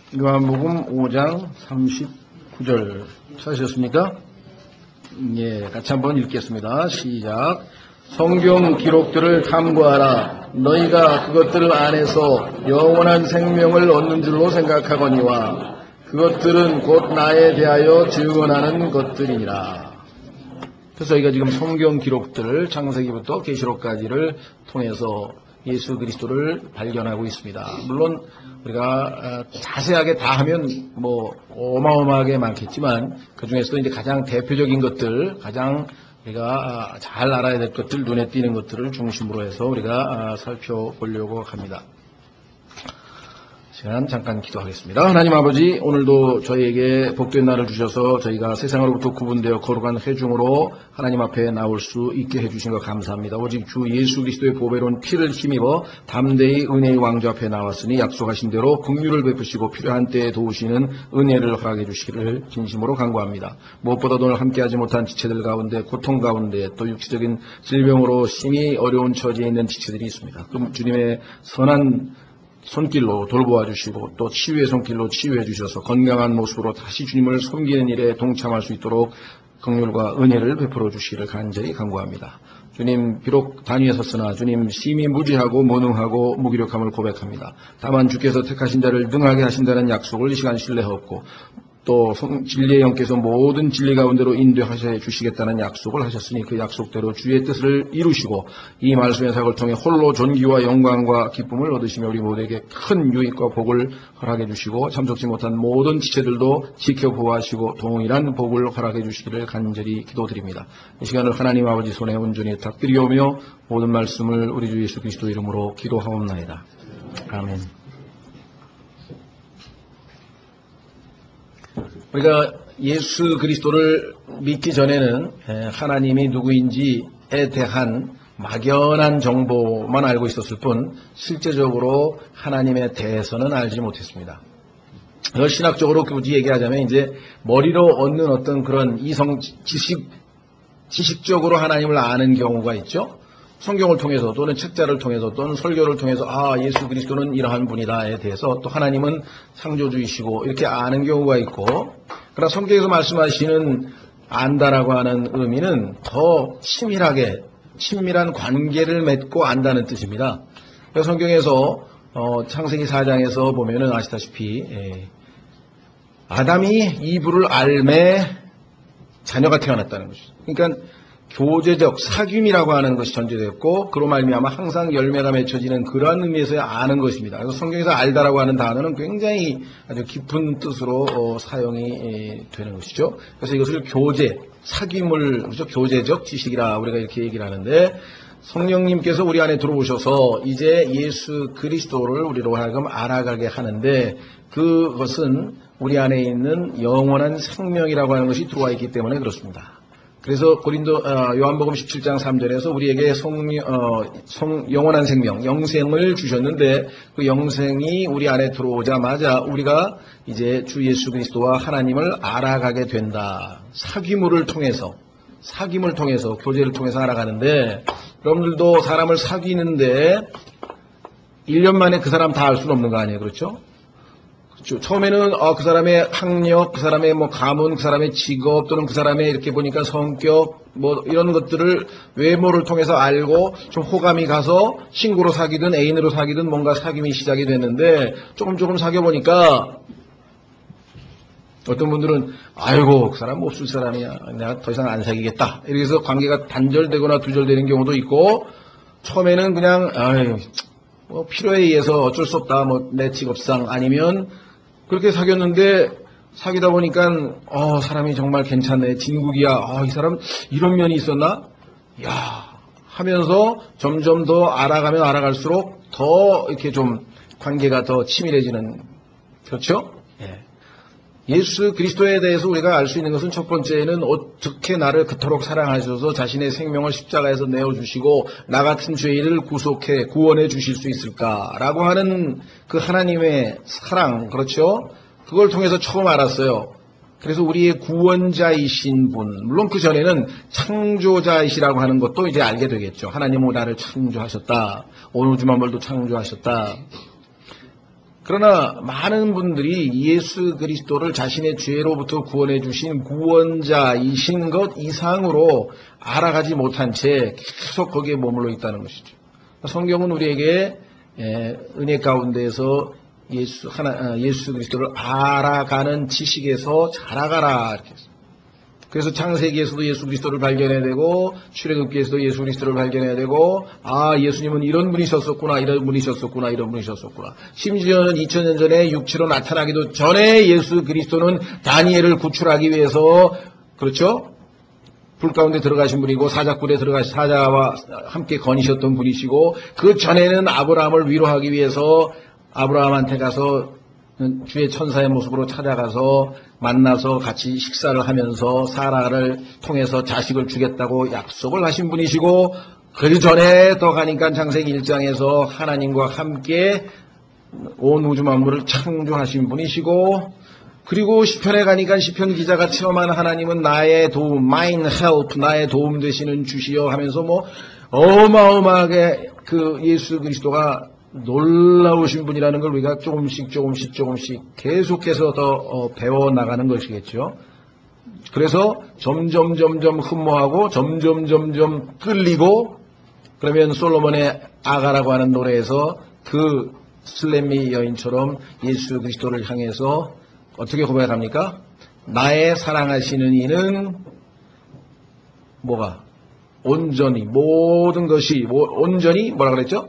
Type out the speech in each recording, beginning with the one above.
요한복음 5장 39절 찾으셨습니까? 예, 같이 한번 읽겠습니다. 시작. 성경 기록들을 탐구하라. 너희가 그것들 안에서 영원한 생명을 얻는 줄로 생각하거니와 그것들은 곧 나에 대하여 증언하는 것들이니라. 그래서 저희가 지금 성경 기록들을 창세기부터 계시록까지를 통해서 예수 그리스도를 발견하고 있습니다. 물론 우리가 자세하게 다 하면 뭐 어마어마하게 많겠지만 그 중에서도 이제 가장 대표적인 것들, 가장 우리가 잘 알아야 될 것들, 눈에 띄는 것들을 중심으로 해서 우리가 살펴보려고 합니다. 시간 잠깐 기도하겠습니다. 하나님 아버지, 오늘도 저희에게 복된 날을 주셔서 저희가 세상으로부터 구분되어 거룩한 회중으로 하나님 앞에 나올 수 있게 해주신 것 감사합니다. 오직 주 예수 그리스도의 보배로운 피를 힘입어 담대히 은혜의 왕좌 앞에 나왔으니 약속하신 대로 긍휼을 베푸시고 필요한 때에 도우시는 은혜를 허락해 주시기를 진심으로 간구합니다. 무엇보다도 오늘 함께하지 못한 지체들 가운데, 고통 가운데, 또 육체적인 질병으로 심히 어려운 처지에 있는 지체들이 있습니다. 그럼 주님의 선한 손길로 돌보아 주시고 또 치유의 손길로 치유해 주셔서 건강한 모습으로 다시 주님을 섬기는 일에 동참할 수 있도록 긍휼과 은혜를 베풀어 주시기를 간절히 간구합니다. 주님, 비록 단위에 섰으나 주님 심히 무지하고 무능하고 무기력함을 고백합니다. 다만 주께서 택하신 자를 능하게 하신다는 약속을 이 시간 신뢰하옵고 또 진리의 영께서 모든 진리 가운데로 인도하셔 주시겠다는 약속을 하셨으니 그 약속대로 주의 뜻을 이루시고 이 말씀의 사역을 통해 홀로 존귀와 영광과 기쁨을 얻으시며 우리 모두에게 큰 유익과 복을 허락해 주시고 참석지 못한 모든 지체들도 지켜보호하시고 동일한 복을 허락해 주시기를 간절히 기도드립니다. 이 시간을 하나님 아버지 손에 온전히 탁드리오며 모든 말씀을 우리 주 예수 그리스도 이름으로 기도하옵나이다. 아멘. 우리가 예수 그리스도를 믿기 전에는 하나님이 누구인지에 대한 막연한 정보만 알고 있었을 뿐 실제적으로 하나님에 대해서는 알지 못했습니다. 신학적으로 굳이 얘기하자면 이제 머리로 얻는 어떤 그런 이성 지식적으로 하나님을 아는 경우가 있죠. 성경을 통해서 또는 책자를 통해서 또는 설교를 통해서 예수 그리스도는 이러한 분이다에 대해서 또 하나님은 창조주이시고 이렇게 아는 경우가 있고, 그러나 성경에서 말씀하시는 안다라고 하는 의미는 더 친밀한 관계를 맺고 안다는 뜻입니다. 그래서 성경에서 창세기 4장에서 보면은 아시다시피 아담이 이브를 알매 자녀가 태어났다는 것이죠. 그러니까 교제적 사귐이라고 하는 것이 전제되었고 그로 말미암아 항상 열매가 맺혀지는 그러한 의미에서의 아는 것입니다. 그래서 성경에서 알다라고 하는 단어는 굉장히 아주 깊은 뜻으로 사용이 되는 것이죠. 그래서 이것을 사귐을 그렇죠? 교제적 지식이라 우리가 이렇게 얘기를 하는데, 성령님께서 우리 안에 들어오셔서 이제 예수 그리스도를 우리로 하여금 알아가게 하는데 그것은 우리 안에 있는 영원한 생명이라고 하는 것이 들어와 있기 때문에 그렇습니다. 그래서 요한복음 17장 3절에서 우리에게 영원한 생명, 영생을 주셨는데 그 영생이 우리 안에 들어오자마자 우리가 이제 주 예수 그리스도와 하나님을 알아가게 된다. 사귐을 통해서 교제를 통해서 알아가는데, 여러분들도 사람을 사귀는데 1년 만에 그 사람 다 알 수는 없는 거 아니에요. 그렇죠? 처음에는 그 사람의 학력, 그 사람의 가문, 그 사람의 직업 또는 그 사람의 이렇게 보니까 성격 이런 것들을 외모를 통해서 알고 좀 호감이 가서 친구로 사귀든 애인으로 사귀든 뭔가 사귐이 시작이 됐는데 조금 사귀어보니까 어떤 분들은 아이고 그 사람 몹쓸 사람이야, 내가 더 이상 안 사귀겠다, 이렇게 해서 관계가 단절되거나 두절되는 경우도 있고, 처음에는 그냥 필요에 의해서 어쩔 수 없다, 내 직업상 아니면 그렇게 사귀었는데 사귀다 보니까 사람이 정말 괜찮네, 진국이야, 이 사람 이런 면이 있었나, 하면서 점점 더 알아가면 알아갈수록 더 이렇게 좀 관계가 더 치밀해지는, 그렇죠? 예수 그리스도에 대해서 우리가 알 수 있는 것은 첫 번째는 어떻게 나를 그토록 사랑하셔서 자신의 생명을 십자가에서 내어주시고 나 같은 죄인을 구원해 주실 수 있을까라고 하는 그 하나님의 사랑, 그렇죠? 그걸 통해서 처음 알았어요. 그래서 우리의 구원자이신 분, 물론 그 전에는 창조자이시라고 하는 것도 이제 알게 되겠죠. 하나님은 나를 창조하셨다, 온 우주 만물도 창조하셨다. 그러나 많은 분들이 예수 그리스도를 자신의 죄로부터 구원해 주신 구원자이신 것 이상으로 알아가지 못한 채 계속 거기에 머물러 있다는 것이죠. 성경은 우리에게 은혜 가운데에서 예수 그리스도를 알아가는 지식에서 자라가라 이렇게 했어요. 그래서 창세기에서도 예수 그리스도를 발견해야 되고 출애굽기에서도 예수 그리스도를 발견해야 되고 예수님은 이런 분이셨었구나 이런 분이셨었구나 이런 분이셨었구나. 심지어는 2000년 전에 육체로 나타나기도 전에 예수 그리스도는 다니엘을 구출하기 위해서 그렇죠? 불 가운데 들어가신 분이고 사자굴에 들어가신 사자와 함께 거니셨던 분이시고 그 전에는 아브라함을 위로하기 위해서 아브라함한테 가서 주의 천사의 모습으로 찾아가서 만나서 같이 식사를 하면서 사라를 통해서 자식을 주겠다고 약속을 하신 분이시고 그 전에 더 가니까 창세기 1장에서 하나님과 함께 온 우주 만물을 창조하신 분이시고 그리고 시편에 가니까 시편 기자가 체험한 하나님은 나의 도움, mine help, 나의 도움 되시는 주시여 하면서 어마어마하게 그 예수 그리스도가 놀라우신 분이라는 걸 우리가 조금씩 계속해서 더 배워나가는 것이겠죠. 그래서 점점 흠모하고 점점 끌리고 그러면 솔로몬의 아가라고 하는 노래에서 그 슬렘미 여인처럼 예수 그리스도를 향해서 어떻게 고백합니까? 나의 사랑하시는 이는 온전히 모든 것이 온전히 뭐라 그랬죠?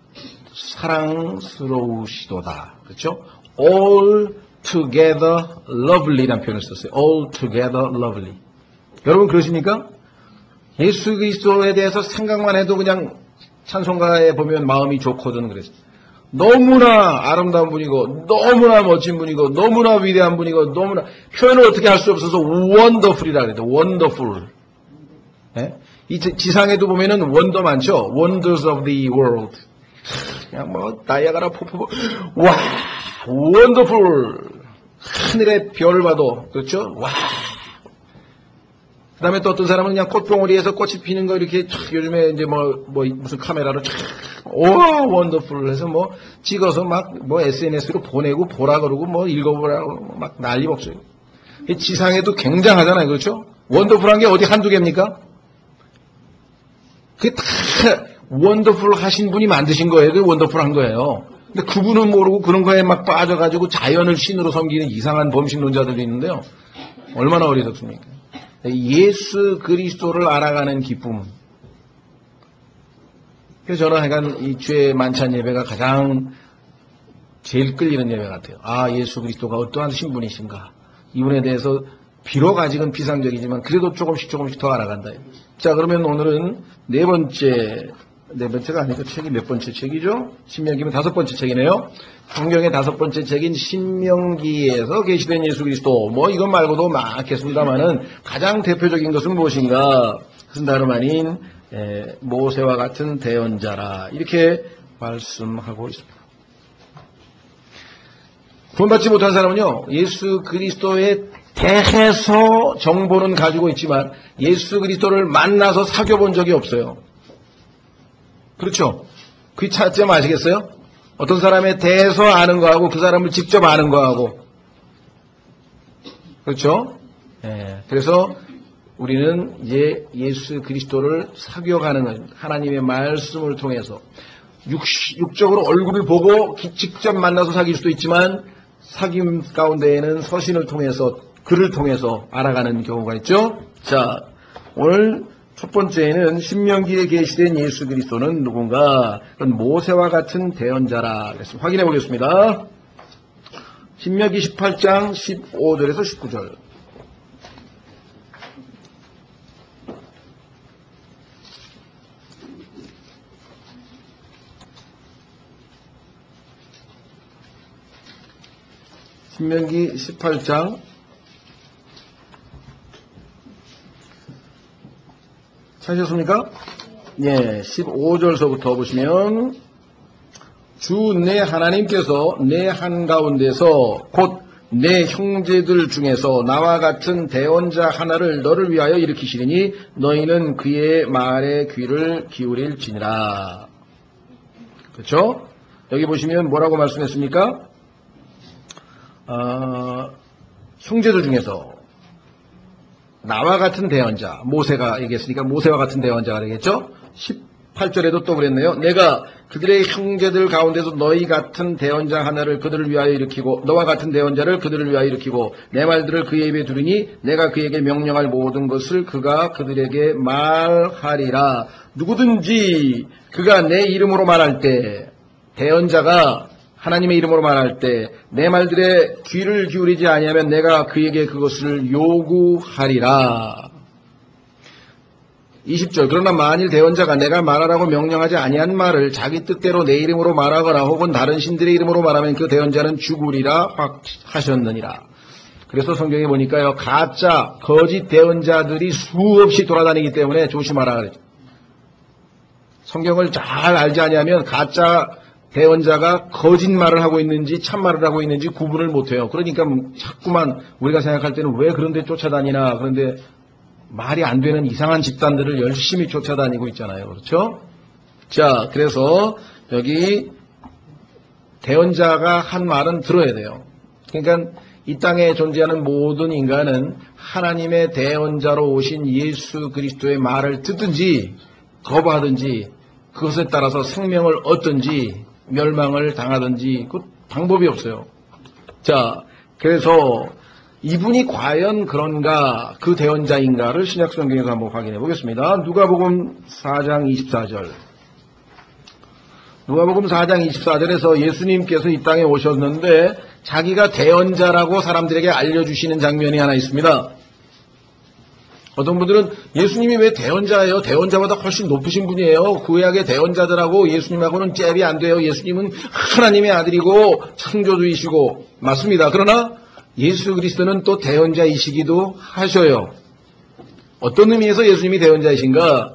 사랑스러우시도다. 그렇죠? altogether lovely라는 표현을 썼어요. altogether lovely. 여러분 그러십니까? 예수 그리스도에 대해서 생각만 해도 그냥 찬송가에 보면 마음이 좋거든 그랬어요. 너무나 아름다운 분이고 너무나 멋진 분이고 너무나 위대한 분이고 너무나 표현을 어떻게 할 수 없어서 wonderful이라 그래요. wonderful. 네? 이 지상에도 보면은 원더 많죠. wonders of the world. 그냥 나이아가라 폭포 와 원더풀 하늘의 별을 봐도 그렇죠. 와 그다음에 또 어떤 사람은 그냥 꽃봉오리에서 꽃이 피는 거 이렇게 요즘에 이제 무슨 카메라로 원더풀 해서 찍어서 SNS로 보내고 보라 그러고 읽어보라고 막 난리 없어요. 지상에도 굉장하잖아요. 그렇죠. 원더풀한 게 어디 한두 개입니까? 그게 다 원더풀 하신 분이 만드신 거예요. 그게 원더풀한 거예요. 근데 그분은 모르고 그런 거에 막 빠져가지고 자연을 신으로 섬기는 이상한 범신론자들도 있는데요. 얼마나 어리석습니까? 예수 그리스도를 알아가는 기쁨. 그래서 저는 하여간 이 주의 만찬 예배가 가장 제일 끌리는 예배 같아요. 예수 그리스도가 어떠한 신분이신가. 이분에 대해서 비록 아직은 비상적이지만 그래도 조금씩 더 알아간다. 자, 그러면 오늘은 네 번째가 아니고 책이 몇 번째 책이죠? 신명기면 5번째 책이네요. 성경의 5번째 책인 신명기에서 계시된 예수 그리스도. 이것 말고도 많겠습니다만은 가장 대표적인 것은 무엇인가? 그것은 다름 아닌 모세와 같은 대언자라 이렇게 말씀하고 있습니다. 구원받지 못한 사람은요, 예수 그리스도에 대해서 정보는 가지고 있지만 예수 그리스도를 만나서 사귀어본 적이 없어요. 그렇죠? 그 차이점 아시겠어요? 어떤 사람에 대해서 아는 거하고 그 사람을 직접 아는 거하고 그렇죠? 그래서 우리는 이제 예수 그리스도를 사귀어가는 하나님의 말씀을 통해서 육적으로 얼굴을 보고 직접 만나서 사귈 수도 있지만 사귐 가운데에는 서신을 통해서 글을 통해서 알아가는 경우가 있죠. 자, 오늘 첫 번째는 신명기에 계시된 예수 그리스도는 누군가? 그건 모세와 같은 대언자라. 그래서 확인해 보겠습니다. 신명기 18장 15절에서 19절. 신명기 18장 찾으셨습니까? 15절서부터 보시면 주 내 하나님께서 내 한가운데서 곧 내 형제들 중에서 나와 같은 대언자 하나를 너를 위하여 일으키시리니 너희는 그의 말에 귀를 기울일지니라. 그렇죠? 여기 보시면 뭐라고 말씀했습니까? 형제들 중에서 나와 같은 대언자, 모세가 얘기했으니까 모세와 같은 대언자가 되겠죠? 18절에도 또 그랬네요. 내가 그들의 형제들 가운데서 너희 같은 대언자 하나를 그들을 위하여 일으키고 너와 같은 대언자를 그들을 위하여 일으키고 내 말들을 그의 입에 두리니 내가 그에게 명령할 모든 것을 그가 그들에게 말하리라. 누구든지 그가 내 이름으로 말할 때, 대언자가 하나님의 이름으로 말할 때 내 말들에 귀를 기울이지 아니하면 내가 그에게 그것을 요구하리라. 20절 그러나 만일 대언자가 내가 말하라고 명령하지 아니한 말을 자기 뜻대로 내 이름으로 말하거나 혹은 다른 신들의 이름으로 말하면 그 대언자는 죽으리라 하셨느니라. 그래서 성경에 보니까요, 가짜 거짓 대언자들이 수없이 돌아다니기 때문에 조심하라 그랬죠. 성경을 잘 알지 아니하면 가짜 대언자가 거짓말을 하고 있는지 참말을 하고 있는지 구분을 못해요. 그러니까 자꾸만 우리가 생각할 때는 왜 그런데 쫓아다니나, 그런데 말이 안 되는 이상한 집단들을 열심히 쫓아다니고 있잖아요. 그렇죠? 자, 그래서 여기 대언자가 한 말은 들어야 돼요. 그러니까 이 땅에 존재하는 모든 인간은 하나님의 대언자로 오신 예수 그리스도의 말을 듣든지 거부하든지 그것에 따라서 생명을 얻든지 멸망을 당하든지 그 방법이 없어요. 자, 그래서 이분이 과연 그런가, 그 대언자인가를 신약성경에서 한번 확인해 보겠습니다. 누가복음 4장 24절. 누가복음 4장 24절에서 예수님께서 이 땅에 오셨는데 자기가 대언자라고 사람들에게 알려주시는 장면이 하나 있습니다. 어떤 분들은 예수님이 왜 대언자예요? 대언자보다 훨씬 높으신 분이에요. 구약의 대언자들하고 예수님하고는 잽이 안 돼요. 예수님은 하나님의 아들이고 창조주이시고 맞습니다. 그러나 예수 그리스도는 또 대언자이시기도 하셔요. 어떤 의미에서 예수님이 대언자이신가?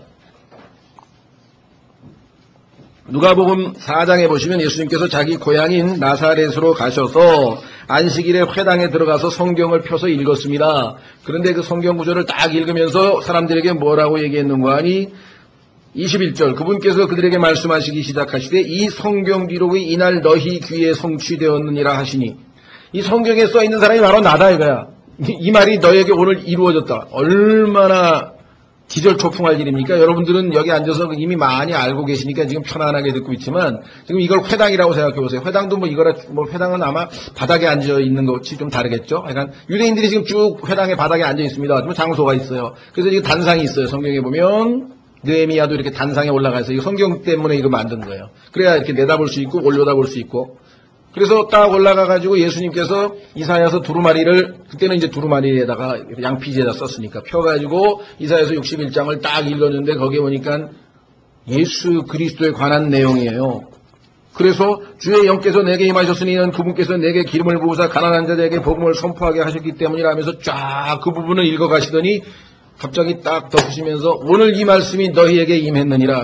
누가복음 4장에 보시면 예수님께서 자기 고향인 나사렛으로 가셔서 안식일에 회당에 들어가서 성경을 펴서 읽었습니다. 그런데 그 성경 구절을 딱 읽으면서 사람들에게 뭐라고 얘기했는가 하니 21절 그분께서 그들에게 말씀하시기 시작하시되 이 성경 기록이 이날 너희 귀에 성취되었느니라 하시니, 이 성경에 써있는 사람이 바로 나다 이거야. 이 말이 너에게 오늘 이루어졌다. 얼마나 기절초풍할 일입니까? 여러분들은 여기 앉아서 이미 많이 알고 계시니까 지금 편안하게 듣고 있지만 지금 이걸 회당이라고 생각해 보세요. 회당도 회당은 아마 바닥에 앉아 있는 것이 좀 다르겠죠? 그러니까 유대인들이 지금 쭉 회당의 바닥에 앉아 있습니다. 좀 장소가 있어요. 그래서 지금 단상이 있어요. 성경에 보면 느헤미야도 이렇게 단상에 올라가 있어요. 이거 성경 때문에 이거 만든 거예요. 그래야 이렇게 내다볼 수 있고 올려다볼 수 있고. 그래서 딱 올라가가지고 예수님께서 이사야서 두루마리를, 그때는 이제 두루마리에다가 양피지에다 썼으니까 펴가지고 이사야서 61장을 딱 읽었는데 거기에 보니까 예수 그리스도에 관한 내용이에요. 그래서 주의 영께서 내게 임하셨으니 이는 그분께서 내게 기름을 부으사 가난한 자들에게 복음을 선포하게 하셨기 때문이라 하면서 쫙 그 부분을 읽어가시더니 갑자기 딱 덮으시면서 오늘 이 말씀이 너희에게 임했느니라.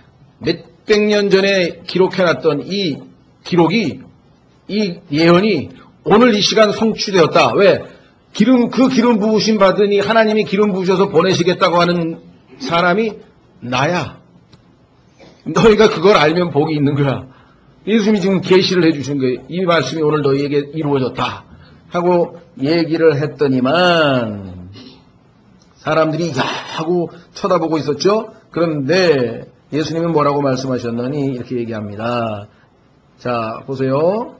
몇백 년 전에 기록해놨던 이 기록이, 이 예언이 오늘 이 시간 성취되었다. 왜? 그 기름 부으심 받으니 하나님이 기름 부으셔서 보내시겠다고 하는 사람이 나야. 너희가 그걸 알면 복이 있는 거야. 예수님이 지금 계시를 해주신 거예요. 이 말씀이 오늘 너희에게 이루어졌다 하고 얘기를 했더니만 사람들이 야 하고 쳐다보고 있었죠. 그런데 예수님은 뭐라고 말씀하셨느니 이렇게 얘기합니다. 자, 보세요.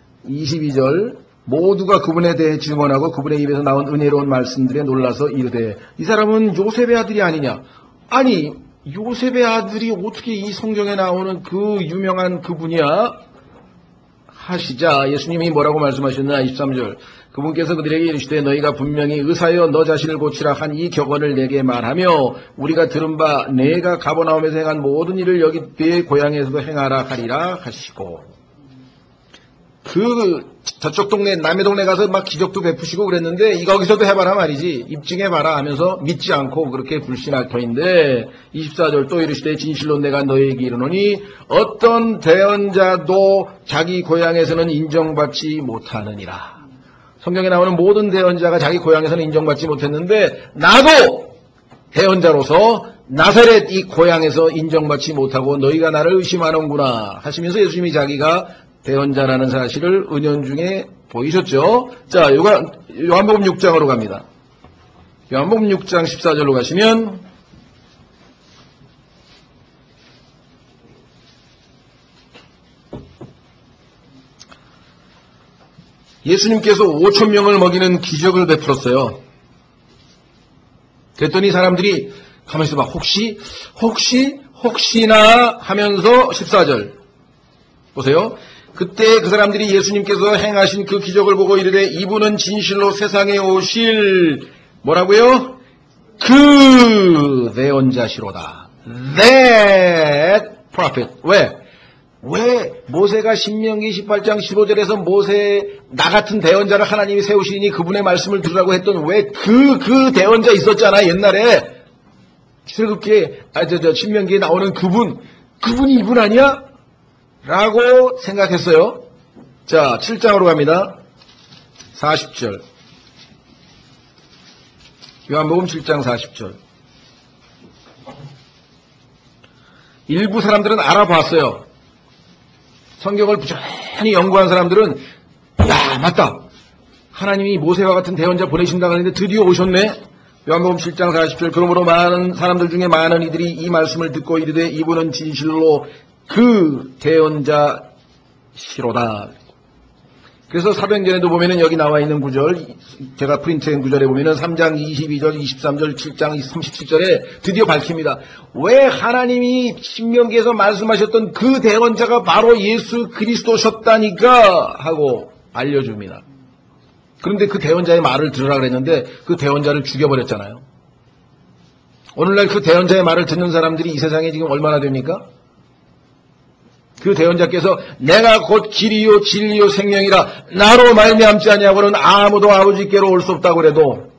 22절 모두가 그분에 대해 증언하고 그분의 입에서 나온 은혜로운 말씀들에 놀라서 이르되 이 사람은 요셉의 아들이 아니냐. 아니 요셉의 아들이 어떻게 이 성경에 나오는 그 유명한 그분이야 하시자 예수님이 뭐라고 말씀하셨나. 23절 그분께서 그들에게 이르시되 너희가 분명히 의사여 너 자신을 고치라 한 이 격언을 내게 말하며 우리가 들은 바 내가 가버나움에서 행한 모든 일을 여기 네 고향에서도 행하라 하리라 하시고, 저쪽 동네, 남의 동네 가서 막 기적도 베푸시고 그랬는데, 거기서도 해봐라 말이지. 입증해봐라 하면서 믿지 않고 그렇게 불신할 터인데, 24절 또 이르시되 진실로 내가 너희에게 이르노니 어떤 대언자도 자기 고향에서는 인정받지 못하느니라. 성경에 나오는 모든 대언자가 자기 고향에서는 인정받지 못했는데, 나도 대언자로서 나사렛 이 고향에서 인정받지 못하고 너희가 나를 의심하는구나 하시면서 예수님이 자기가 대언자라는 사실을 은연중에 보이셨죠? 자, 요한복음 6장으로 갑니다. 요한복음 6장 14절로 가시면 예수님께서 5,000명을 먹이는 기적을 베풀었어요. 그랬더니 사람들이 가만히 있어봐. 혹시나 하면서 14절 보세요. 그때 그 사람들이 예수님께서 행하신 그 기적을 보고 이르되 이분은 진실로 세상에 오실 뭐라고요? 그 대언자시로다. That prophet. 왜 모세가 신명기 18장 15절에서 모세 나 같은 대언자를 하나님이 세우시니 그분의 말씀을 들으라고 했던 왜 그 대언자 있었잖아 옛날에 출애굽기에 신명기에 나오는 그분이 이분 아니야? 라고 생각했어요. 자 7장으로 갑니다. 40절 요한복음 7장 40절 일부 사람들은 알아봤어요. 성경을 부지런히 연구한 사람들은 야 맞다. 하나님이 모세와 같은 대언자 보내신다고 하는데 드디어 오셨네. 요한복음 7장 40절 그러므로 많은 사람들 중에 많은 이들이 이 말씀을 듣고 이르되 이분은 진실로 그 대언자시로다. 그래서 사도행전에도 보면은 여기 나와 있는 구절 제가 프린트한 구절에 보면은 3장 22절 23절 7장 37절에 드디어 밝힙니다. 왜 하나님이 신명기에서 말씀하셨던 그 대언자가 바로 예수 그리스도셨다니까 하고 알려줍니다. 그런데 그 대언자의 말을 들으라 그랬는데 그 대언자를 죽여버렸잖아요. 오늘날 그 대언자의 말을 듣는 사람들이 이 세상에 지금 얼마나 됩니까? 그 대언자께서 내가 곧 길이요 진리요 생명이라 나로 말미암지 아니하고는 아무도 아버지께로 올 수 없다고 그래도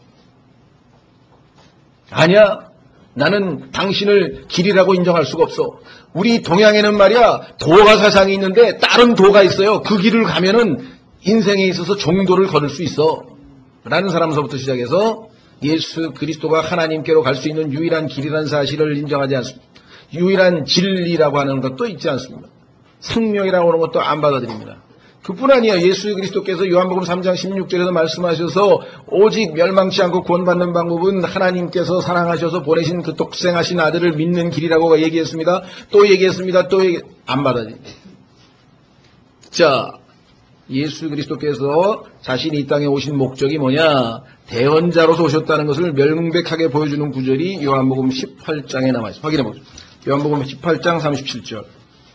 아니야 나는 당신을 길이라고 인정할 수가 없어. 우리 동양에는 말이야 도가 사상이 있는데 다른 도가 있어요. 그 길을 가면은 인생에 있어서 종도를 거둘 수 있어 라는 사람서부터 시작해서 예수 그리스도가 하나님께로 갈 수 있는 유일한 길이라는 사실을 인정하지 않습니다. 유일한 진리라고 하는 것도 있지 않습니다. 생명이라고 하는 것도 안 받아들입니다. 그뿐 아니에요. 예수 그리스도께서 요한복음 3장 16절에서 말씀하셔서 오직 멸망치 않고 구원받는 방법은 하나님께서 사랑하셔서 보내신 그 독생하신 아들을 믿는 길이라고 얘기했습니다. 또 얘기했습니다. 안 받아들입니다. 자, 예수 그리스도께서 자신이 이 땅에 오신 목적이 뭐냐? 대언자로서 오셨다는 것을 명백하게 보여주는 구절이 요한복음 18장에 남아 있습니다. 확인해 보죠. 요한복음 18장 37절.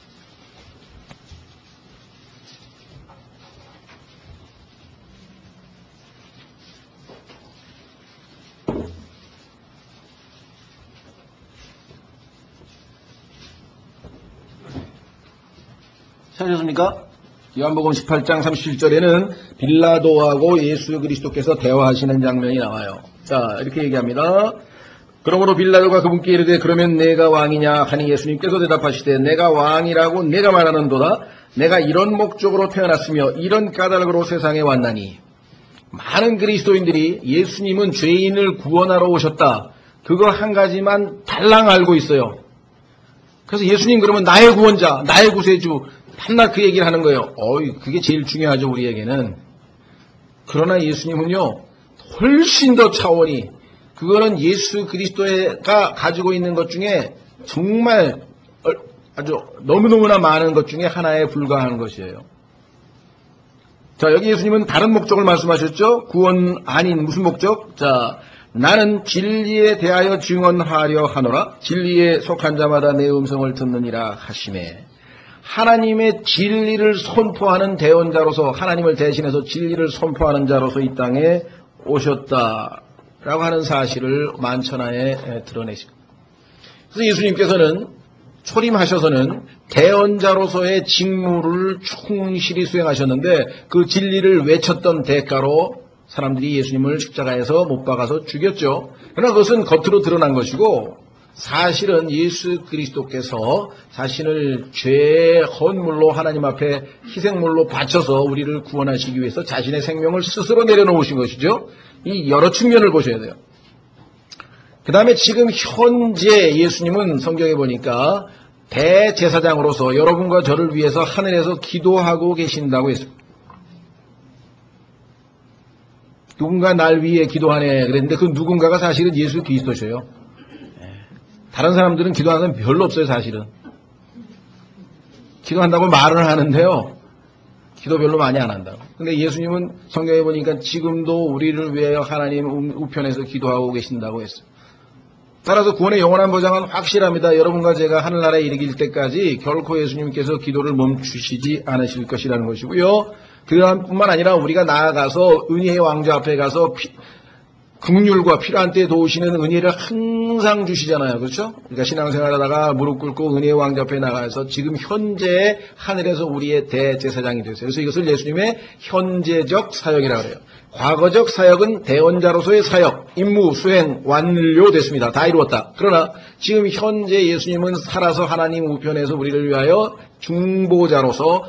찾으셨습니까? 요한복음 18장 37절에는 빌라도하고 예수 그리스도께서 대화하시는 장면이 나와요. 자, 이렇게 얘기합니다. 그러므로 빌라도가 그분께 이르되 그러면 내가 왕이냐 하니 예수님께서 대답하시되 내가 왕이라고 내가 말하는도다. 내가 이런 목적으로 태어났으며 이런 까닭으로 세상에 왔나니. 많은 그리스도인들이 예수님은 죄인을 구원하러 오셨다. 그거 한 가지만 달랑 알고 있어요. 그래서 예수님 그러면 나의 구원자, 나의 구세주 한낱 그 얘기를 하는 거예요. 그게 제일 중요하죠, 우리에게는. 그러나 예수님은요, 훨씬 더 차원이, 그거는 예수 그리스도가 가지고 있는 것 중에 정말 아주 너무너무나 많은 것 중에 하나에 불과한 것이에요. 자, 여기 예수님은 다른 목적을 말씀하셨죠? 구원 아닌 무슨 목적? 자, 나는 진리에 대하여 증언하려 하노라. 진리에 속한 자마다 내 음성을 듣느니라 하시매. 하나님의 진리를 선포하는 대언자로서 하나님을 대신해서 진리를 선포하는 자로서 이 땅에 오셨다라고 하는 사실을 만천하에 드러내십니다. 그래서 예수님께서는 초림하셔서는 대언자로서의 직무를 충실히 수행하셨는데 그 진리를 외쳤던 대가로 사람들이 예수님을 십자가에서 못 박아서 죽였죠. 그러나 그것은 겉으로 드러난 것이고 사실은 예수 그리스도께서 자신을 죄의 헌물로 하나님 앞에 희생물로 바쳐서 우리를 구원하시기 위해서 자신의 생명을 스스로 내려놓으신 것이죠. 이 여러 측면을 보셔야 돼요. 그 다음에 지금 현재 예수님은 성경에 보니까 대제사장으로서 여러분과 저를 위해서 하늘에서 기도하고 계신다고 했습니다. 누군가 날 위해 기도하네 그랬는데 그 누군가가 사실은 예수 그리스도셔요. 다른 사람들은 기도하는 사람 별로 없어요. 사실은 기도한다고 말은 하는데요, 기도 별로 많이 안 한다고. 근데 예수님은 성경에 보니까 지금도 우리를 위하여 하나님 우편에서 기도하고 계신다고 했어요. 따라서 구원의 영원한 보장은 확실합니다. 여러분과 제가 하늘나라에 이르길 때까지 결코 예수님께서 기도를 멈추시지 않으실 것이라는 것이고요. 그뿐만 아니라 우리가 나아가서 은혜의 왕좌 앞에 가서 긍휼과 필요한 때에 도우시는 은혜를 항상 주시잖아요. 그렇죠? 그러니까 신앙생활하다가 무릎 꿇고 은혜의 왕좌 앞에 나가서 지금 현재 하늘에서 우리의 대제사장이 되었어요. 그래서 이것을 예수님의 현재적 사역이라고 해요. 과거적 사역은 대언자로서의 사역, 임무, 수행, 완료됐습니다. 다 이루었다. 그러나 지금 현재 예수님은 살아서 하나님 우편에서 우리를 위하여 중보자로서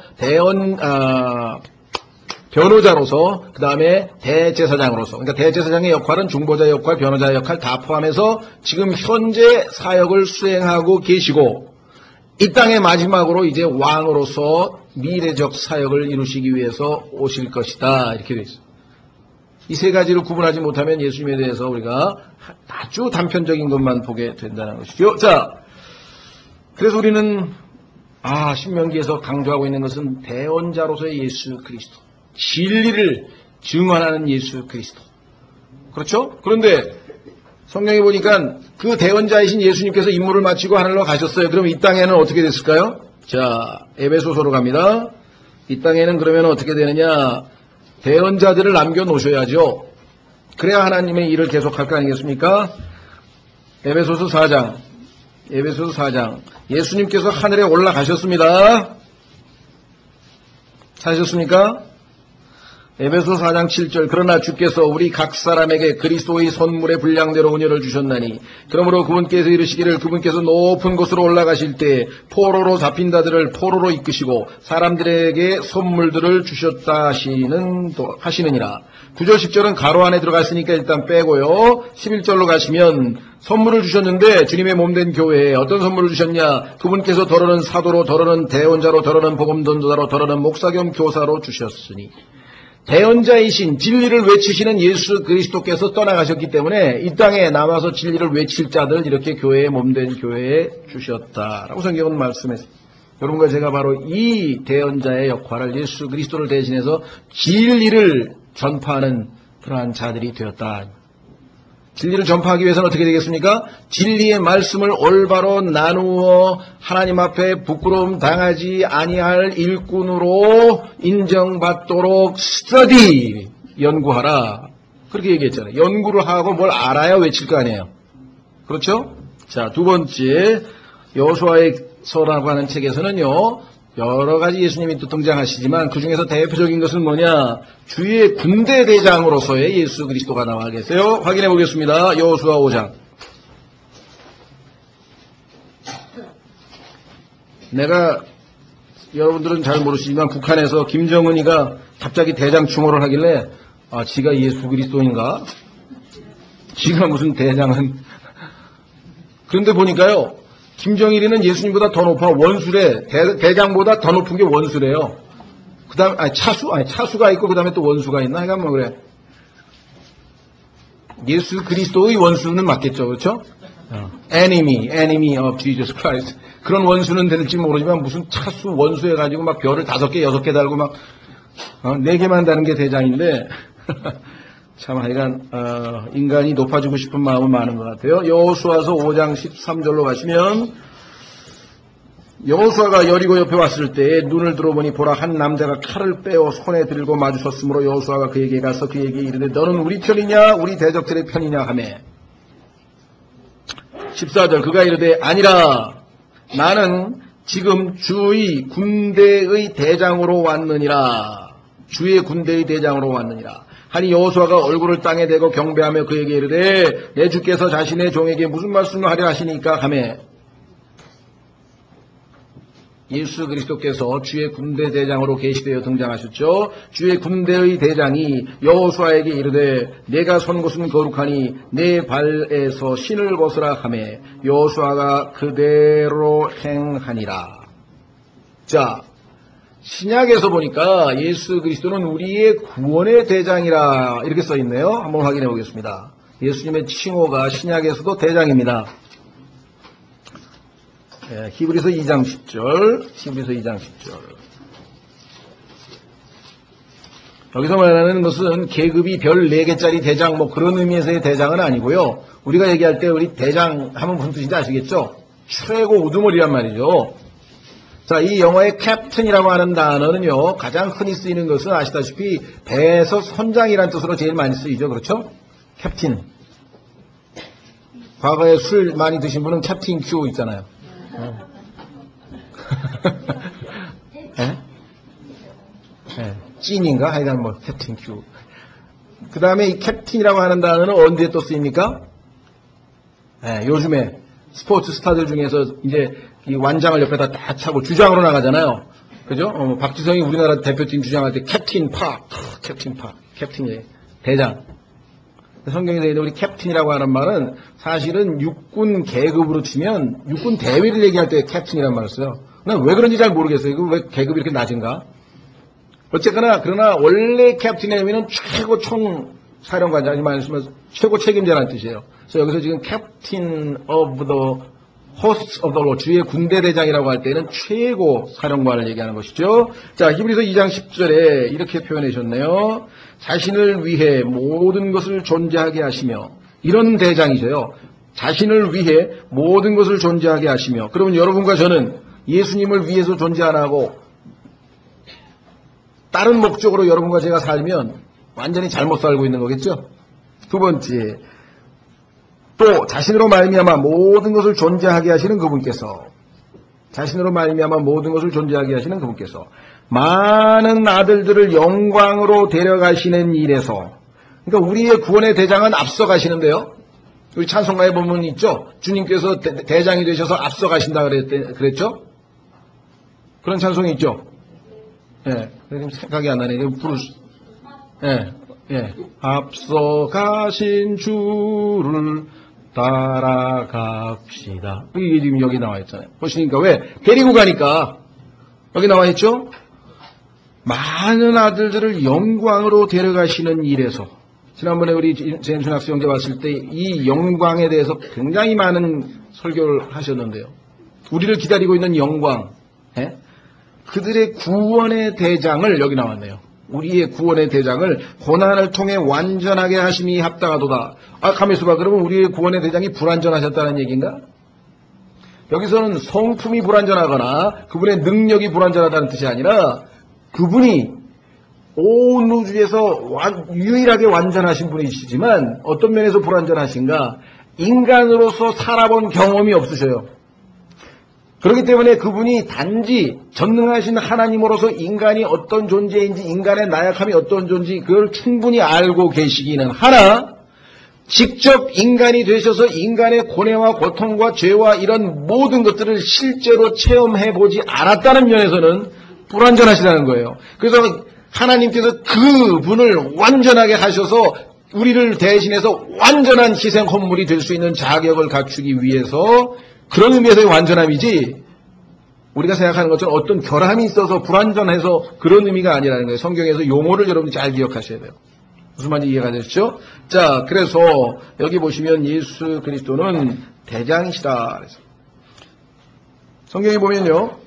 변호자로서 그 다음에 대제사장으로서, 그러니까 대제사장의 역할은 중보자의 역할, 변호자의 역할 다 포함해서 지금 현재 사역을 수행하고 계시고 이 땅의 마지막으로 이제 왕으로서 미래적 사역을 이루시기 위해서 오실 것이다. 이렇게 되어 있습니다. 이 세 가지를 구분하지 못하면 예수님에 대해서 우리가 아주 단편적인 것만 보게 된다는 것이죠. 자, 그래서 우리는 신명기에서 강조하고 있는 것은 대언자로서의 예수 그리스도, 진리를 증언하는 예수 그리스도. 그렇죠? 그런데 성경에 보니까 그 대언자이신 예수님께서 임무를 마치고 하늘로 가셨어요. 그럼 이 땅에는 어떻게 됐을까요? 자, 에베소서로 갑니다. 이 땅에는 그러면 어떻게 되느냐? 대언자들을 남겨놓으셔야죠. 그래야 하나님의 일을 계속할 거 아니겠습니까? 에베소서 4장. 예수님께서 하늘에 올라가셨습니다. 찾으셨습니까? 에베소 4장 7절. 그러나 주께서 우리 각 사람에게 그리스도의 선물의 분량대로 은혜를 주셨나니 그러므로 그분께서 이르시기를 그분께서 높은 곳으로 올라가실 때 포로로 잡힌 자들을 포로로 이끄시고 사람들에게 선물들을 주셨다 하시느니라. 9절 10절은 가로 안에 들어갔으니까 일단 빼고요. 11절로 가시면 선물을 주셨는데 주님의 몸된 교회에 어떤 선물을 주셨냐? 그분께서 더러는 사도로, 더러는 대언자로, 더러는 복음 전도자로, 더러는 목사 겸 교사로 주셨으니, 대언자이신 진리를 외치시는 예수 그리스도께서 떠나가셨기 때문에 이 땅에 남아서 진리를 외칠 자들 이렇게 교회에 몸된 교회에 주셨다라고 성경은 말씀했습니다. 여러분과 제가 바로 이 대언자의 역할을, 예수 그리스도를 대신해서 진리를 전파하는 그러한 자들이 되었다. 진리를 전파하기 위해서는 어떻게 되겠습니까? 진리의 말씀을 올바로 나누어 하나님 앞에 부끄러움 당하지 아니할 일꾼으로 인정받도록 스터디, 연구하라. 그렇게 얘기했잖아요. 연구를 하고 뭘 알아야 외칠 거 아니에요. 그렇죠? 자, 두 번째, 여호수아서라고 하는 책에서는요, 여러 가지 예수님이 또 등장하시지만 그 중에서 대표적인 것은 뭐냐? 주의 군대 대장으로서의 예수 그리스도가 나와 계세요. 확인해 보겠습니다. 여호수아 5장. 내가, 여러분들은 잘 모르시지만 북한에서 김정은이가 갑자기 대장 추모를 하길래 지가 예수 그리스도인가? 지가 무슨 대장은. 그런데 보니까요, 김정일이는 예수님보다 더 높아. 원수래. 대장보다 더 높은 게 원수래요. 그 다음, 차수가 있고, 그 다음에 또 원수가 있나? 하여간 뭐 그래. 예수 그리스도의 원수는 맞겠죠. 그렇죠? enemy of Jesus Christ. 그런 원수는 될지 모르지만 무슨 차수 원수 해가지고 막 별을 5개, 6개 달고 막, 4개만 다는 게 대장인데, 참 하여간 인간이 높아지고 싶은 마음은 많은 것 같아요. 여호수아서 5장 13절로 가시면, 여호수아가 여리고 옆에 왔을 때 눈을 들어보니 보라 한 남자가 칼을 빼어 손에 들고 마주섰으므로 여호수아가 그에게 가서 그에게 이르되 너는 우리 편이냐 우리 대적들의 편이냐 하며, 14절 그가 이르되 아니라 나는 지금 주의 군대의 대장으로 왔느니라. 주의 군대의 대장으로 왔느니라. 하니 여호수아가 얼굴을 땅에 대고 경배하며 그에게 이르되 내 주께서 자신의 종에게 무슨 말씀을 하려 하시니까 하매, 예수 그리스도께서 주의 군대 대장으로 계시되어 등장하셨죠. 주의 군대의 대장이 여호수아에게 이르되 내가 선 곳은 거룩하니 내 발에서 신을 벗으라 하매 여호수아가 그대로 행하니라. 자, 신약에서 보니까 예수 그리스도는 우리의 구원의 대장이라 이렇게 써있네요. 한번 확인해 보겠습니다. 예수님의 칭호가 신약에서도 대장입니다. 히브리서 2장 10절, 히브리서 2장 10절. 여기서 말하는 것은 계급이 별 4개짜리 대장, 뭐 그런 의미에서의 대장은 아니고요. 우리가 얘기할 때 우리 대장 하면 무슨 뜻인지 아시겠죠? 최고 우두머리란 말이죠. 자, 이 영어의 캡틴이라고 하는 단어는요, 가장 흔히 쓰이는 것은 아시다시피 배에서 선장이라는 뜻으로 제일 많이 쓰이죠. 그렇죠? 캡틴. 과거에 술 많이 드신 분은 캡틴 큐 있잖아요. 찐인가? 하여간 뭐 캡틴 큐. 그 다음에 이 캡틴이라고 하는 단어는 언제 또 쓰입니까? 요즘에 스포츠 스타들 중에서 이제 이 완장을 옆에다 딱 차고 주장으로 나가잖아요. 그죠? 박지성이 우리나라 대표팀 주장할 때 캡틴 캡틴이에요. 대장. 성경에서 있는 우리 캡틴이라고 하는 말은 사실은 육군 계급으로 치면 육군 대위를 얘기할 때 캡틴이라는 말을 써요. 난 왜 그런지 잘 모르겠어요. 이거 왜 계급이 이렇게 낮은가? 어쨌거나 그러나 원래 캡틴의 의미는 최고 총사령관자, 이 말씀은 최고 책임자라는 뜻이에요. 그래서 여기서 지금 캡틴 of the hosts of the Lord, 주의 군대 대장이라고 할 때는 최고 사령관을 얘기하는 것이죠. 자, 히브리서 2장 10절에 이렇게 표현해 주셨네요. 자신을 위해 모든 것을 존재하게 하시며, 이런 대장이세요. 자신을 위해 모든 것을 존재하게 하시며. 그러면 여러분과 저는 예수님을 위해서 존재 안 하고 다른 목적으로 여러분과 제가 살면 완전히 잘못 살고 있는 거겠죠. 두 번째, 또 자신으로 말미암아 모든 것을 존재하게 하시는 그분께서, 자신으로 말미암아 모든 것을 존재하게 하시는 그분께서 많은 아들들을 영광으로 데려가시는 일에서, 그러니까 우리의 구원의 대장은 앞서가시는데요. 우리 찬송가에 보면 있죠. 주님께서 대장이 되셔서 앞서가신다 그랬죠. 그런 찬송이 있죠. 예, 지금 생각이 안 나네. 앞서가신 주를 따라갑시다. 이게 지금 여기 나와 있잖아요. 보시니까 왜? 데리고 가니까. 여기 나와 있죠? 많은 아들들을 영광으로 데려가시는 일에서. 지난번에 우리 제임스 학수 형제 왔을 때 이 영광에 대해서 굉장히 많은 설교를 하셨는데요. 우리를 기다리고 있는 영광. 그들의 구원의 대장을, 여기 나왔네요. 우리의 구원의 대장을 고난을 통해 완전하게 하심이 합당하도다. 가만있어 봐. 그러면 우리의 구원의 대장이 불완전하셨다는 얘기인가? 여기서는 성품이 불완전하거나 그분의 능력이 불완전하다는 뜻이 아니라 그분이 온 우주에서 유일하게 완전하신 분이시지만 어떤 면에서 불완전하신가? 인간으로서 살아본 경험이 없으셔요. 그렇기 때문에 그분이 단지 전능하신 하나님으로서 인간이 어떤 존재인지, 인간의 나약함이 어떤 존재인지 그걸 충분히 알고 계시기는 하나, 직접 인간이 되셔서 인간의 고뇌와 고통과 죄와 이런 모든 것들을 실제로 체험해보지 않았다는 면에서는 불완전하시다는 거예요. 그래서 하나님께서 그분을 완전하게 하셔서 우리를 대신해서 완전한 희생 헌물이 될 수 있는 자격을 갖추기 위해서, 그런 의미에서의 완전함이지 우리가 생각하는 것처럼 어떤 결함이 있어서 불완전해서 그런 의미가 아니라는 거예요. 성경에서 용어를 여러분이 잘 기억하셔야 돼요. 무슨 말인지 이해가 되시죠? 자, 그래서 여기 보시면 예수 그리스도는 대장이시다. 그래서 성경에 보면요,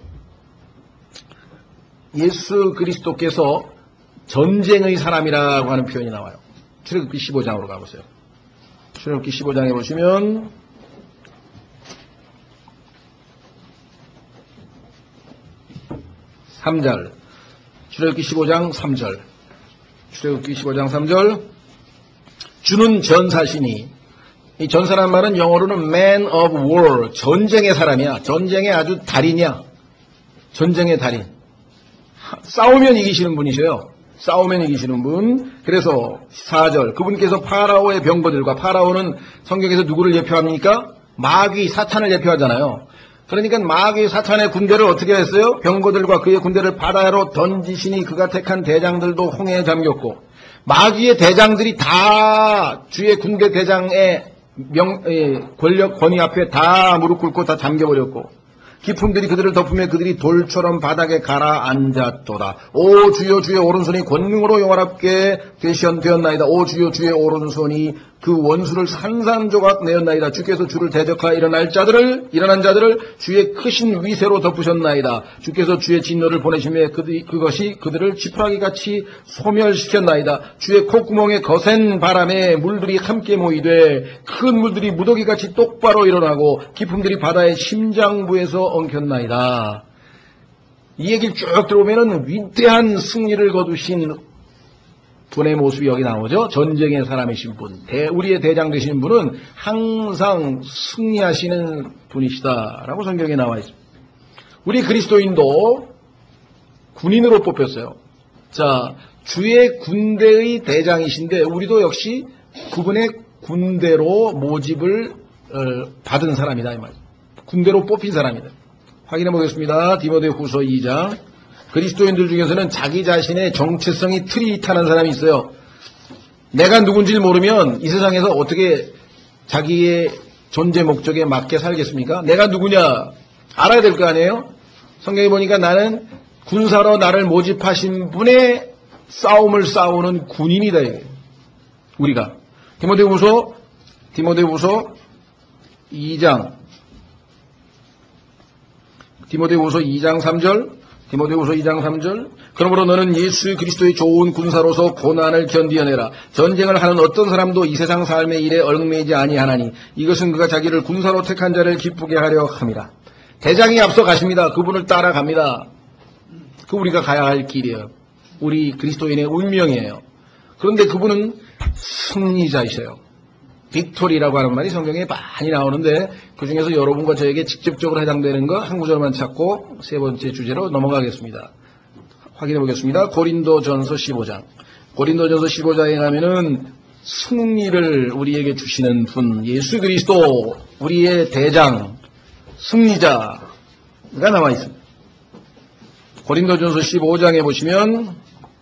예수 그리스도께서 전쟁의 사람이라고 하는 표현이 나와요. 출애굽기 15장으로 가보세요. 출애굽기 15장에 보시면 3절, 출애굽기 15장 3절, 출애굽기 15장 3절, 주는 전사시니, 이 전사란 말은 영어로는 man of war, 전쟁의 사람이야. 전쟁의 아주 달인이야. 전쟁의 달인. 싸우면 이기시는 분이셔요. 싸우면 이기시는 분. 그래서 4절, 그분께서 파라오의 병거들과, 파라오는 성경에서 누구를 예표합니까? 마귀, 사탄을 예표하잖아요. 그러니까 마귀 사탄의 군대를 어떻게 했어요? 병거들과 그의 군대를 바다로 던지시니 그가 택한 대장들도 홍해에 잠겼고, 마귀의 대장들이 다 주의 군대 대장의 권력 권위 앞에 다 무릎 꿇고 다 잠겨버렸고, 기품들이 그들을 덮으며 그들이 돌처럼 바닥에 가라앉았도다. 오 주여 주의 오른손이 권능으로 영화롭게 되었나이다. 오 주여 주의 오른손이 그 원수를 산산조각 내었나이다. 주께서 주를 대적하여 일어난 자들을 주의 크신 위세로 덮으셨나이다. 주께서 주의 진노를 보내시며 그것이 그들을 지푸라기같이 소멸시켰나이다. 주의 콧구멍에 거센 바람에 물들이 함께 모이되 큰 물들이 무더기같이 똑바로 일어나고 기품들이 바다의 심장부에서 엉켰나이다. 이 얘기를 쭉 들어보면 위대한 승리를 거두신 분의 모습이 여기 나오죠. 전쟁의 사람이신 분, 우리의 대장 되신 분은 항상 승리하시는 분이시다라고 성경에 나와 있습니다. 우리 그리스도인도 군인으로 뽑혔어요. 자, 주의 군대의 대장이신데 우리도 역시 그분의 군대로 모집을 받은 사람이다 이 말이죠. 군대로 뽑힌 사람이다. 확인해 보겠습니다. 디모데후서 2장. 그리스도인들 중에서는 자기 자신의 정체성이 트릿하는 사람이 있어요. 내가 누군지를 모르면 이 세상에서 어떻게 자기의 존재 목적에 맞게 살겠습니까? 내가 누구냐 알아야 될 거 아니에요? 성경에 보니까 나는 군사로 나를 모집하신 분의 싸움을 싸우는 군인이다. 우리가 디모데후서 2장 3절 디모데후서 2장 3절. 그러므로 너는 예수 그리스도의 좋은 군사로서 고난을 견디어내라. 전쟁을 하는 어떤 사람도 이 세상 삶의 일에 얽매이지 아니하나니 이것은 그가 자기를 군사로 택한 자를 기쁘게 하려 함이라. 대장이 앞서 가십니다. 그분을 따라갑니다. 그 우리가 가야 할 길이에요. 우리 그리스도인의 운명이에요. 그런데 그분은 승리자이셔요. 빅토리라고 하는 말이 성경에 많이 나오는데 그중에서 여러분과 저에게 직접적으로 해당되는 거 한 구절만 찾고 세 번째 주제로 넘어가겠습니다. 확인해 보겠습니다. 고린도전서 15장. 고린도전서 15장에 가면은 승리를 우리에게 주시는 분, 예수 그리스도, 우리의 대장, 승리자가 나와 있습니다. 고린도전서 15장에 보시면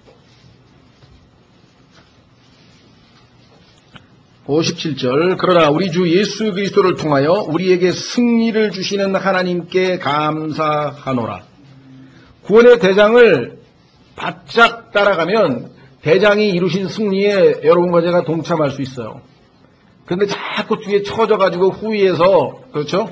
57절. 그러나 우리 주 예수 그리스도를 통하여 우리에게 승리를 주시는 하나님께 감사하노라. 구원의 대장을 바짝 따라가면 대장이 이루신 승리에 여러분과 제가 동참할 수 있어요. 그런데 자꾸 뒤에 처져가지고 후위에서, 그렇죠?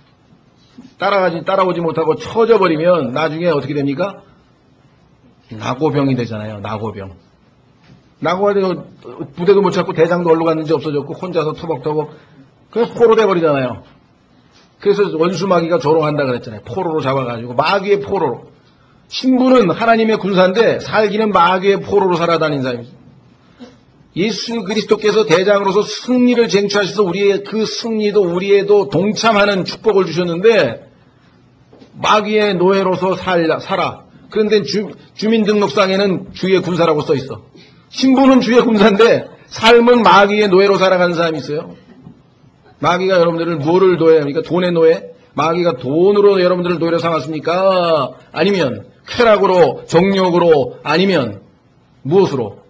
따라오지 못하고 처져버리면 나중에 어떻게 됩니까? 낙오병이 되잖아요. 낙오병. 나고가 되고 부대도 못 찾고 대장도 어디로 갔는지 없어졌고 혼자서 터벅터벅 그냥 포로 돼버리잖아요. 그래서 원수 마귀가 조롱한다 그랬잖아요. 포로로 잡아가지고 마귀의 포로로. 신부는 하나님의 군사인데 살기는 마귀의 포로로 살아다닌 사람이죠. 예수 그리스도께서 대장으로서 승리를 쟁취하셔서 우리의 그 승리도 우리에도 동참하는 축복을 주셨는데 마귀의 노예로서 살아. 그런데 주민등록상에는 주의 군사라고 써 있어. 신부는 주의 군사인데 삶은 마귀의 노예로 살아가는 사람이 있어요. 마귀가 여러분들을 뭐를 노예합니까? 돈의 노예? 마귀가 돈으로 여러분들을 노예로 삼았습니까? 아니면 쾌락으로, 정욕으로, 아니면 무엇으로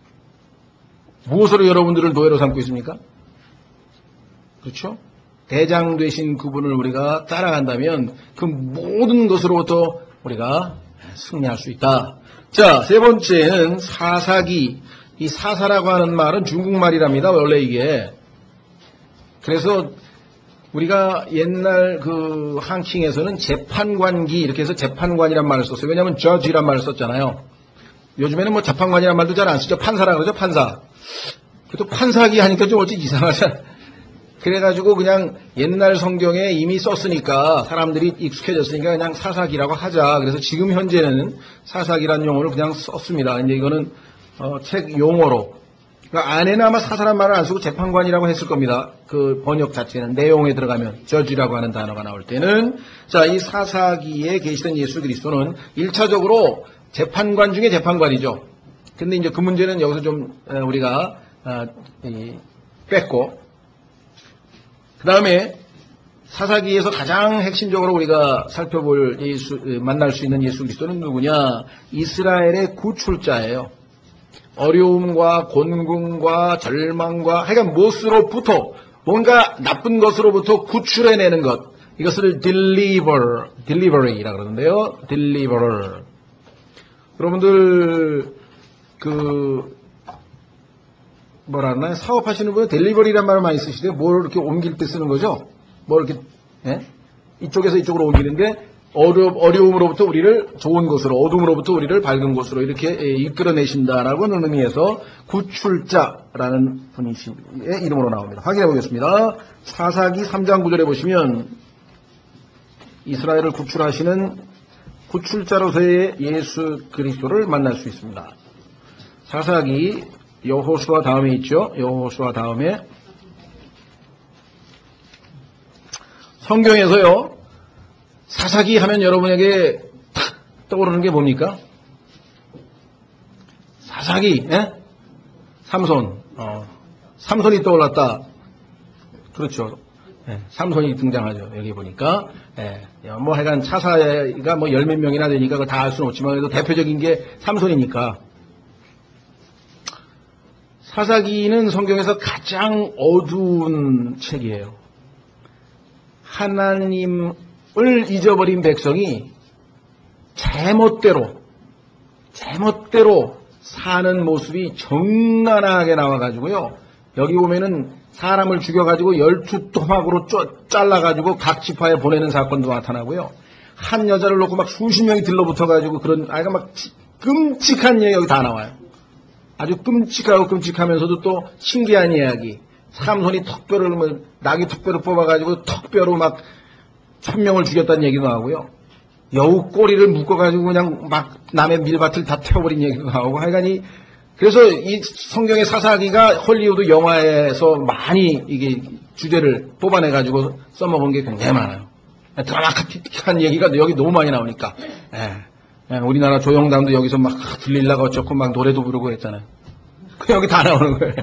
여러분들을 노예로 삼고 있습니까? 그렇죠? 대장 되신 그분을 우리가 따라간다면 그 모든 것으로부터 우리가 승리할 수 있다. 자, 세 번째는 사사기. 이 사사라고 하는 말은 중국말이랍니다. 원래 이게. 그래서 우리가 옛날 그 한킹에서는 재판관기 이렇게 해서 재판관이란 말을 썼어요. 왜냐하면 judge란 말을 썼잖아요. 요즘에는 뭐 재판관이란 말도 잘 안 쓰죠. 판사라고 그러죠. 판사. 그래도 판사기 하니까 좀 어찌 이상하잖아. 그래가지고 그냥 옛날 성경에 이미 썼으니까 사람들이 익숙해졌으니까 그냥 사사기라고 하자. 그래서 지금 현재는 사사기란 용어를 그냥 썼습니다. 이제 이거는 책 용어로. 그러니까 안에는 아마 사사란 말을 안 쓰고 재판관이라고 했을 겁니다. 그 번역 자체는 내용에 들어가면 저지라고 하는 단어가 나올 때는 자, 이 사사기에 계시던 예수 그리스도는 1차적으로 재판관 중에 재판관이죠. 근데 이제 그 문제는 여기서 좀 우리가 뺐고 그 다음에 사사기에서 가장 핵심적으로 우리가 살펴볼 만날 수 있는 예수 그리스도는 누구냐? 이스라엘의 구출자예요. 어려움과 곤궁과 절망과 하여간 무엇으로부터 뭔가 나쁜 것으로부터 구출해내는 것. 이것을 delivery라고 그러는데요. deliverer. 여러분들 뭐라 하나요? 사업하시는 분은 델리버리란 말을 많이 쓰시대요. 뭘 이렇게 옮길 때 쓰는 거죠? 뭘 이렇게 이쪽에서 이쪽으로 옮기는데 어려움으로부터 우리를 좋은 곳으로, 어둠으로부터 우리를 밝은 곳으로 이렇게 이끌어내신다라는 의미에서 구출자라는 분의 이름으로 나옵니다. 확인해 보겠습니다. 사사기 3장 9절에 보시면 이스라엘을 구출하시는 구출자로서의 예수 그리스도를 만날 수 있습니다. 사사기 여호수아 다음에 있죠. 여호수아 다음에 성경에서요. 사사기 하면 여러분에게 탁 떠오르는 게 뭡니까? 사사기, 삼손. 삼손이 떠올랐다. 그렇죠. 삼손이 등장하죠. 여기 보니까. 뭐 하여간 차사가 뭐 열 몇 명이나 되니까 그걸 다 알 수는 없지만 그래도 대표적인 게 삼손이니까. 사사기는 성경에서 가장 어두운 책이에요. 하나님을 잊어버린 백성이 제멋대로 사는 모습이 적나라하게 나와가지고요. 여기 보면은 사람을 죽여가지고 12토막으로 잘라가지고 각 지파에 보내는 사건도 나타나고요. 한 여자를 놓고 막 수십 명이 들러붙어가지고 그런 아이가 막 끔찍한 얘기 여기 다 나와요. 아주 끔찍하고 끔찍하면서도 또 신기한 이야기. 삼손이 턱뼈를 나귀 턱뼈를 뽑아가지고 턱뼈로 막 1000명을 죽였다는 얘기도 나오고요. 여우 꼬리를 묶어가지고 그냥 막 남의 밀밭을 다 태워버린 얘기도 나오고 하여간이 그래서 이 성경의 사사기가 헐리우드 영화에서 많이 이게 주제를 뽑아내가지고 써먹은 게 굉장히 많아요. 드라마틱한 얘기가 여기 너무 많이 나오니까. 우리나라 조영담도 여기서 막 들릴라가 어쩌고 막 노래도 부르고 했잖아요. 그 여기 다 나오는 거예요.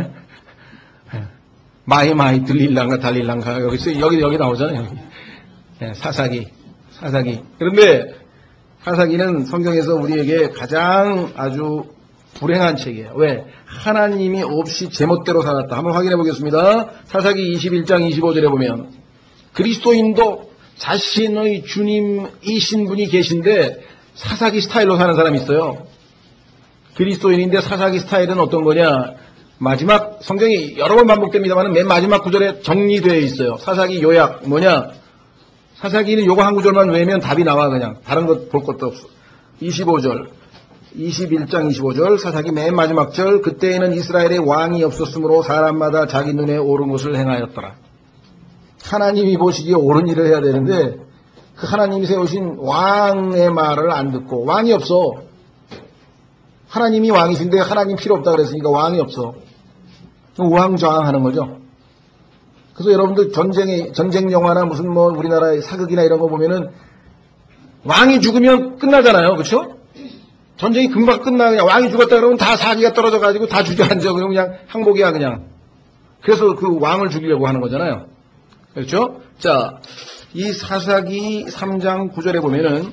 마이 들릴랑가 달릴랑가 여기 나오잖아요. 사사기. 그런데 사사기는 성경에서 우리에게 가장 아주 불행한 책이에요. 왜? 하나님이 없이 제멋대로 살았다. 한번 확인해 보겠습니다. 사사기 21장 25절에 보면 그리스도인도 자신의 주님이신 분이 계신데 사사기 스타일로 사는 사람이 있어요. 그리스도인인데 사사기 스타일은 어떤 거냐? 마지막 성경이 여러 번 반복됩니다만 맨 마지막 구절에 정리되어 있어요. 사사기 요약 뭐냐? 사사기는 요거 한 구절만 외우면 답이 나와 그냥. 다른 것 볼 것도 없어. 25절. 21장 25절 사사기 맨 마지막 절 그때에는 이스라엘에 왕이 없었으므로 사람마다 자기 눈에 옳은 것을 행하였더라. 하나님이 보시기에 옳은 일을 해야 되는데 그 하나님이 세우신 왕의 말을 안 듣고 왕이 없어. 하나님이 왕이신데 하나님 필요 없다 그랬으니까 왕이 없어. 우왕좌왕하는 거죠. 그래서 여러분들 전쟁 영화나 무슨 뭐 우리나라의 사극이나 이런 거 보면은 왕이 죽으면 끝나잖아요. 그렇죠? 전쟁이 금방 끝나. 그냥 왕이 죽었다 그러면 다 사기가 떨어져가지고 다 주저앉아. 그냥 항복이야 그냥. 그래서 그 왕을 죽이려고 하는 거잖아요. 그렇죠? 자, 이 사사기 3장 9절에 보면은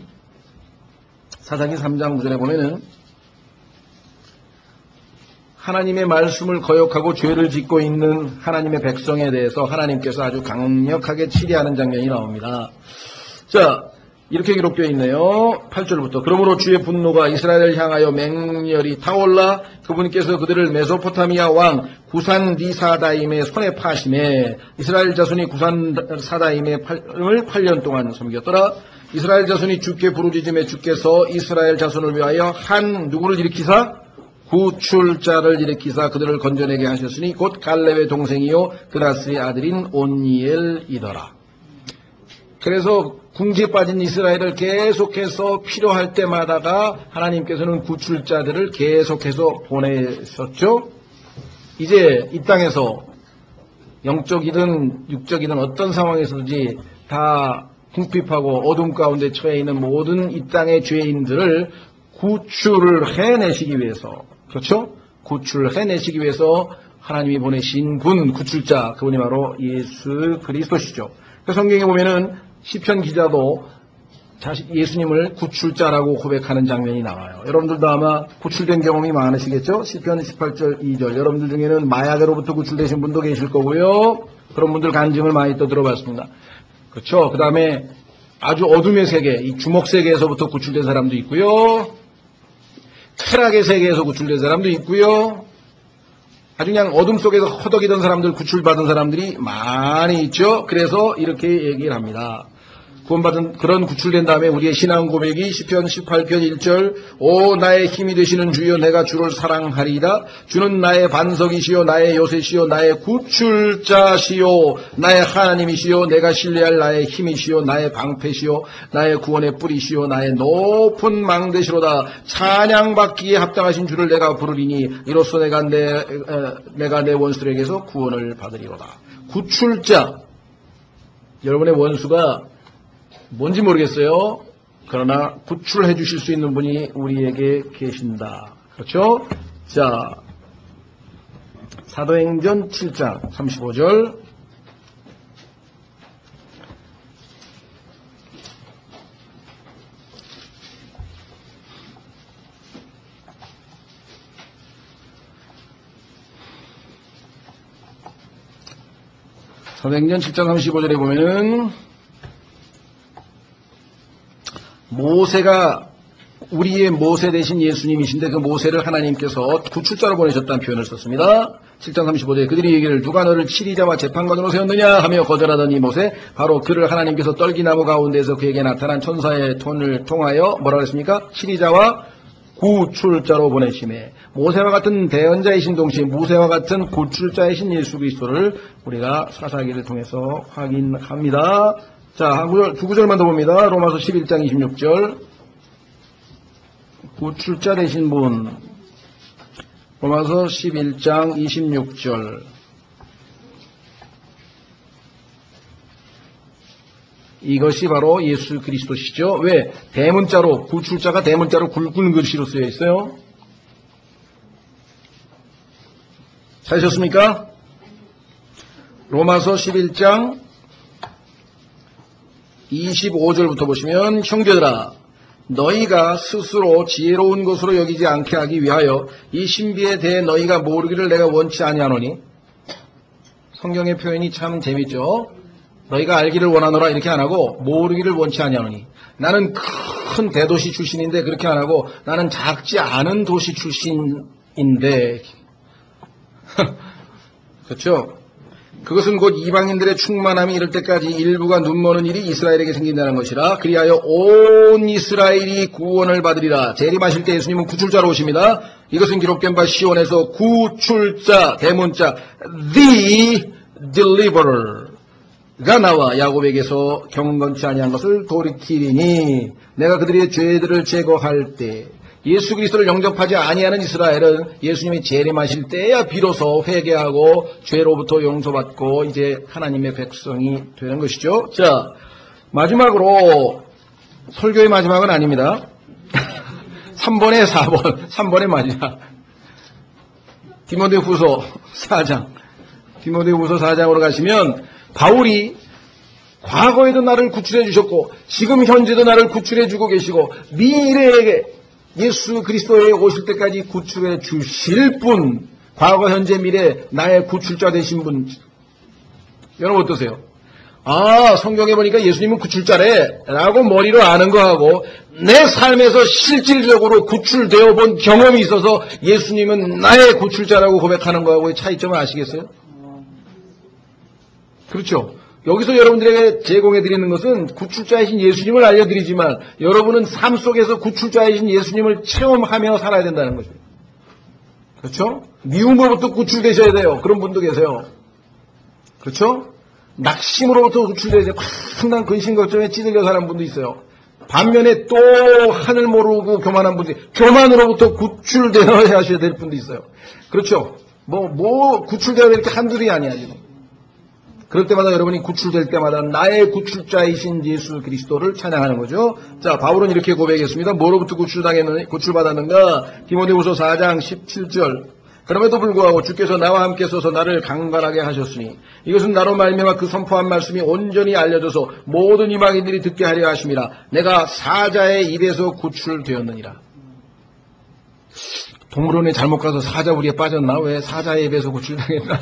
하나님의 말씀을 거역하고 죄를 짓고 있는 하나님의 백성에 대해서 하나님께서 아주 강력하게 치리하는 장면이 나옵니다. 자, 이렇게 기록되어 있네요. 8절부터 그러므로 주의 분노가 이스라엘을 향하여 맹렬히 타올라 그분께서 그들을 메소포타미아 왕 구산 리사다임의 손에 파심해 이스라엘 자손이 구산 사다임의 8년 동안 섬겼더라. 이스라엘 자손이 주께 부르짖음에 주께서 이스라엘 자손을 위하여 한 누구를 일으키사? 구출자를 일으키사 그들을 건져내게 하셨으니 곧 갈렙의 동생이요 그라스의 아들인 온니엘이더라. 그래서 궁지에 빠진 이스라엘을 계속해서 필요할 때마다가 하나님께서는 구출자들을 계속해서 보내셨죠. 이제 이 땅에서 영적이든 육적이든 어떤 상황에서든지 다 궁핍하고 어둠 가운데 처해 있는 모든 이 땅의 죄인들을 구출을 해내시기 위해서, 그렇죠? 구출을 해내시기 위해서 하나님이 보내신 분, 구출자, 그분이 바로 예수 그리스도시죠. 그 성경에 보면은 시편 기자도 예수님을 구출자라고 고백하는 장면이 나와요. 여러분들도 아마 구출된 경험이 많으시겠죠? 시편 18절 2절. 여러분들 중에는 마약으로부터 구출되신 분도 계실 거고요. 그런 분들 간증을 많이 또 들어봤습니다. 그렇죠? 그 다음에 아주 어둠의 세계, 이 주먹 세계에서부터 구출된 사람도 있고요. 쾌락의 세계에서 구출된 사람도 있고요. 아주 그냥 어둠 속에서 허덕이던 사람들, 구출받은 사람들이 많이 있죠. 그래서 이렇게 얘기를 합니다. 구원받은 그런 구출된 다음에 우리의 신앙 고백이 시편 18편 1절 오 나의 힘이 되시는 주여 내가 주를 사랑하리이다. 주는 나의 반석이시요 나의 요새시요 나의 구출자시요 나의 하나님이시요 내가 신뢰할 나의 힘이시요 나의 방패시요 나의 구원의 뿌리시요 나의 높은 망대시로다. 찬양받기에 합당하신 주를 내가 부르리니 이로써 내가 내 원수들에게서 구원을 받으리로다. 구출자. 여러분의 원수가 뭔지 모르겠어요. 그러나 구출해 주실 수 있는 분이 우리에게 계신다. 그렇죠? 자, 사도행전 7장 35절. 사도행전 7장 35절에 보면은 모세가 우리의 모세 대신 예수님이신데 그 모세를 하나님께서 구출자로 보내셨다는 표현을 썼습니다. 7장 35절에 그들이 얘기를 누가 너를 치리자와 재판관으로 세웠느냐 하며 거절하더니 모세 바로 그를 하나님께서 떨기나무 가운데서 그에게 나타난 천사의 톤을 통하여 뭐라 그랬습니까? 치리자와 구출자로 보내심에 모세와 같은 대언자이신 동시에 모세와 같은 구출자이신 예수 그리스도를 우리가 사사기를 통해서 확인합니다. 자, 두 구절만 더 봅니다. 로마서 11장 26절. 구출자 되신 분. 로마서 11장 26절. 이것이 바로 예수 그리스도시죠. 왜? 대문자로, 구출자가 대문자로 굵은 글씨로 쓰여 있어요. 찾으셨습니까? 로마서 11장 25절부터 보시면 형제들아 너희가 스스로 지혜로운 것으로 여기지 않게 하기 위하여 이 신비에 대해 너희가 모르기를 내가 원치 아니하노니 성경의 표현이 참 재밌죠. 너희가 알기를 원하노라 이렇게 안 하고 모르기를 원치 아니하노니 나는 큰 대도시 출신인데 그렇게 안 하고 나는 작지 않은 도시 출신인데 그렇죠. 그것은 곧 이방인들의 충만함이 이를 때까지 일부가 눈머는 일이 이스라엘에게 생긴다는 것이라. 그리하여 온 이스라엘이 구원을 받으리라. 재림하실 때 예수님은 구출자로 오십니다. 이것은 기록된 바 시온에서 구출자, 대문자 The Deliverer가 나와 야곱에게서 경건치 아니한 것을 돌이키리니 내가 그들의 죄들을 제거할 때 예수 그리스도를 영접하지 아니하는 이스라엘은 예수님이 재림하실 때야 비로소 회개하고 죄로부터 용서받고 이제 하나님의 백성이 되는 것이죠. 자, 마지막으로 설교의 마지막은 아닙니다. 3번에 4번, 3번의 마지막. 디모데후서 4장. 디모데후서 4장으로 가시면 바울이 과거에도 나를 구출해 주셨고 지금 현재도 나를 구출해 주고 계시고 미래에 예수 그리스도에 오실 때까지 구출해 주실 분, 과거 현재 미래 나의 구출자 되신 분. 여러분 어떠세요? 아, 성경에 보니까 예수님은 구출자래 라고 머리로 아는 거하고 내 삶에서 실질적으로 구출되어 본 경험이 있어서 예수님은 나의 구출자라고 고백하는 거하고의 차이점을 아시겠어요? 그렇죠? 여기서 여러분들에게 제공해드리는 것은 구출자이신 예수님을 알려드리지만 여러분은 삶 속에서 구출자이신 예수님을 체험하며 살아야 된다는 거죠. 그렇죠? 미움으로부터 구출되셔야 돼요. 그런 분도 계세요. 그렇죠? 낙심으로부터 구출되셔야 돼요. 항상 근심걱정에 찌들려 사는 분도 있어요. 반면에 또 하늘 모르고 교만한 분들이 교만으로부터 구출되어야 하셔야 될 분도 있어요. 그렇죠? 구출되어야 될 게 한둘이 아니야 지금. 그럴 때마다 여러분이 구출될 때마다 나의 구출자이신 예수 그리스도를 찬양하는 거죠. 자, 바울은 이렇게 고백했습니다. 뭐로부터 구출받았는가? 디모데후서 4장 17절. 그럼에도 불구하고 주께서 나와 함께 서서 나를 강건하게 하셨으니 이것은 나로 말미암아 그 선포한 말씀이 온전히 알려져서 모든 이방인들이 듣게 하려 하심이라. 내가 사자의 입에서 구출되었느니라. 동물원에 잘못 가서 사자우리에 빠졌나? 왜 사자의 입에서 구출당했나?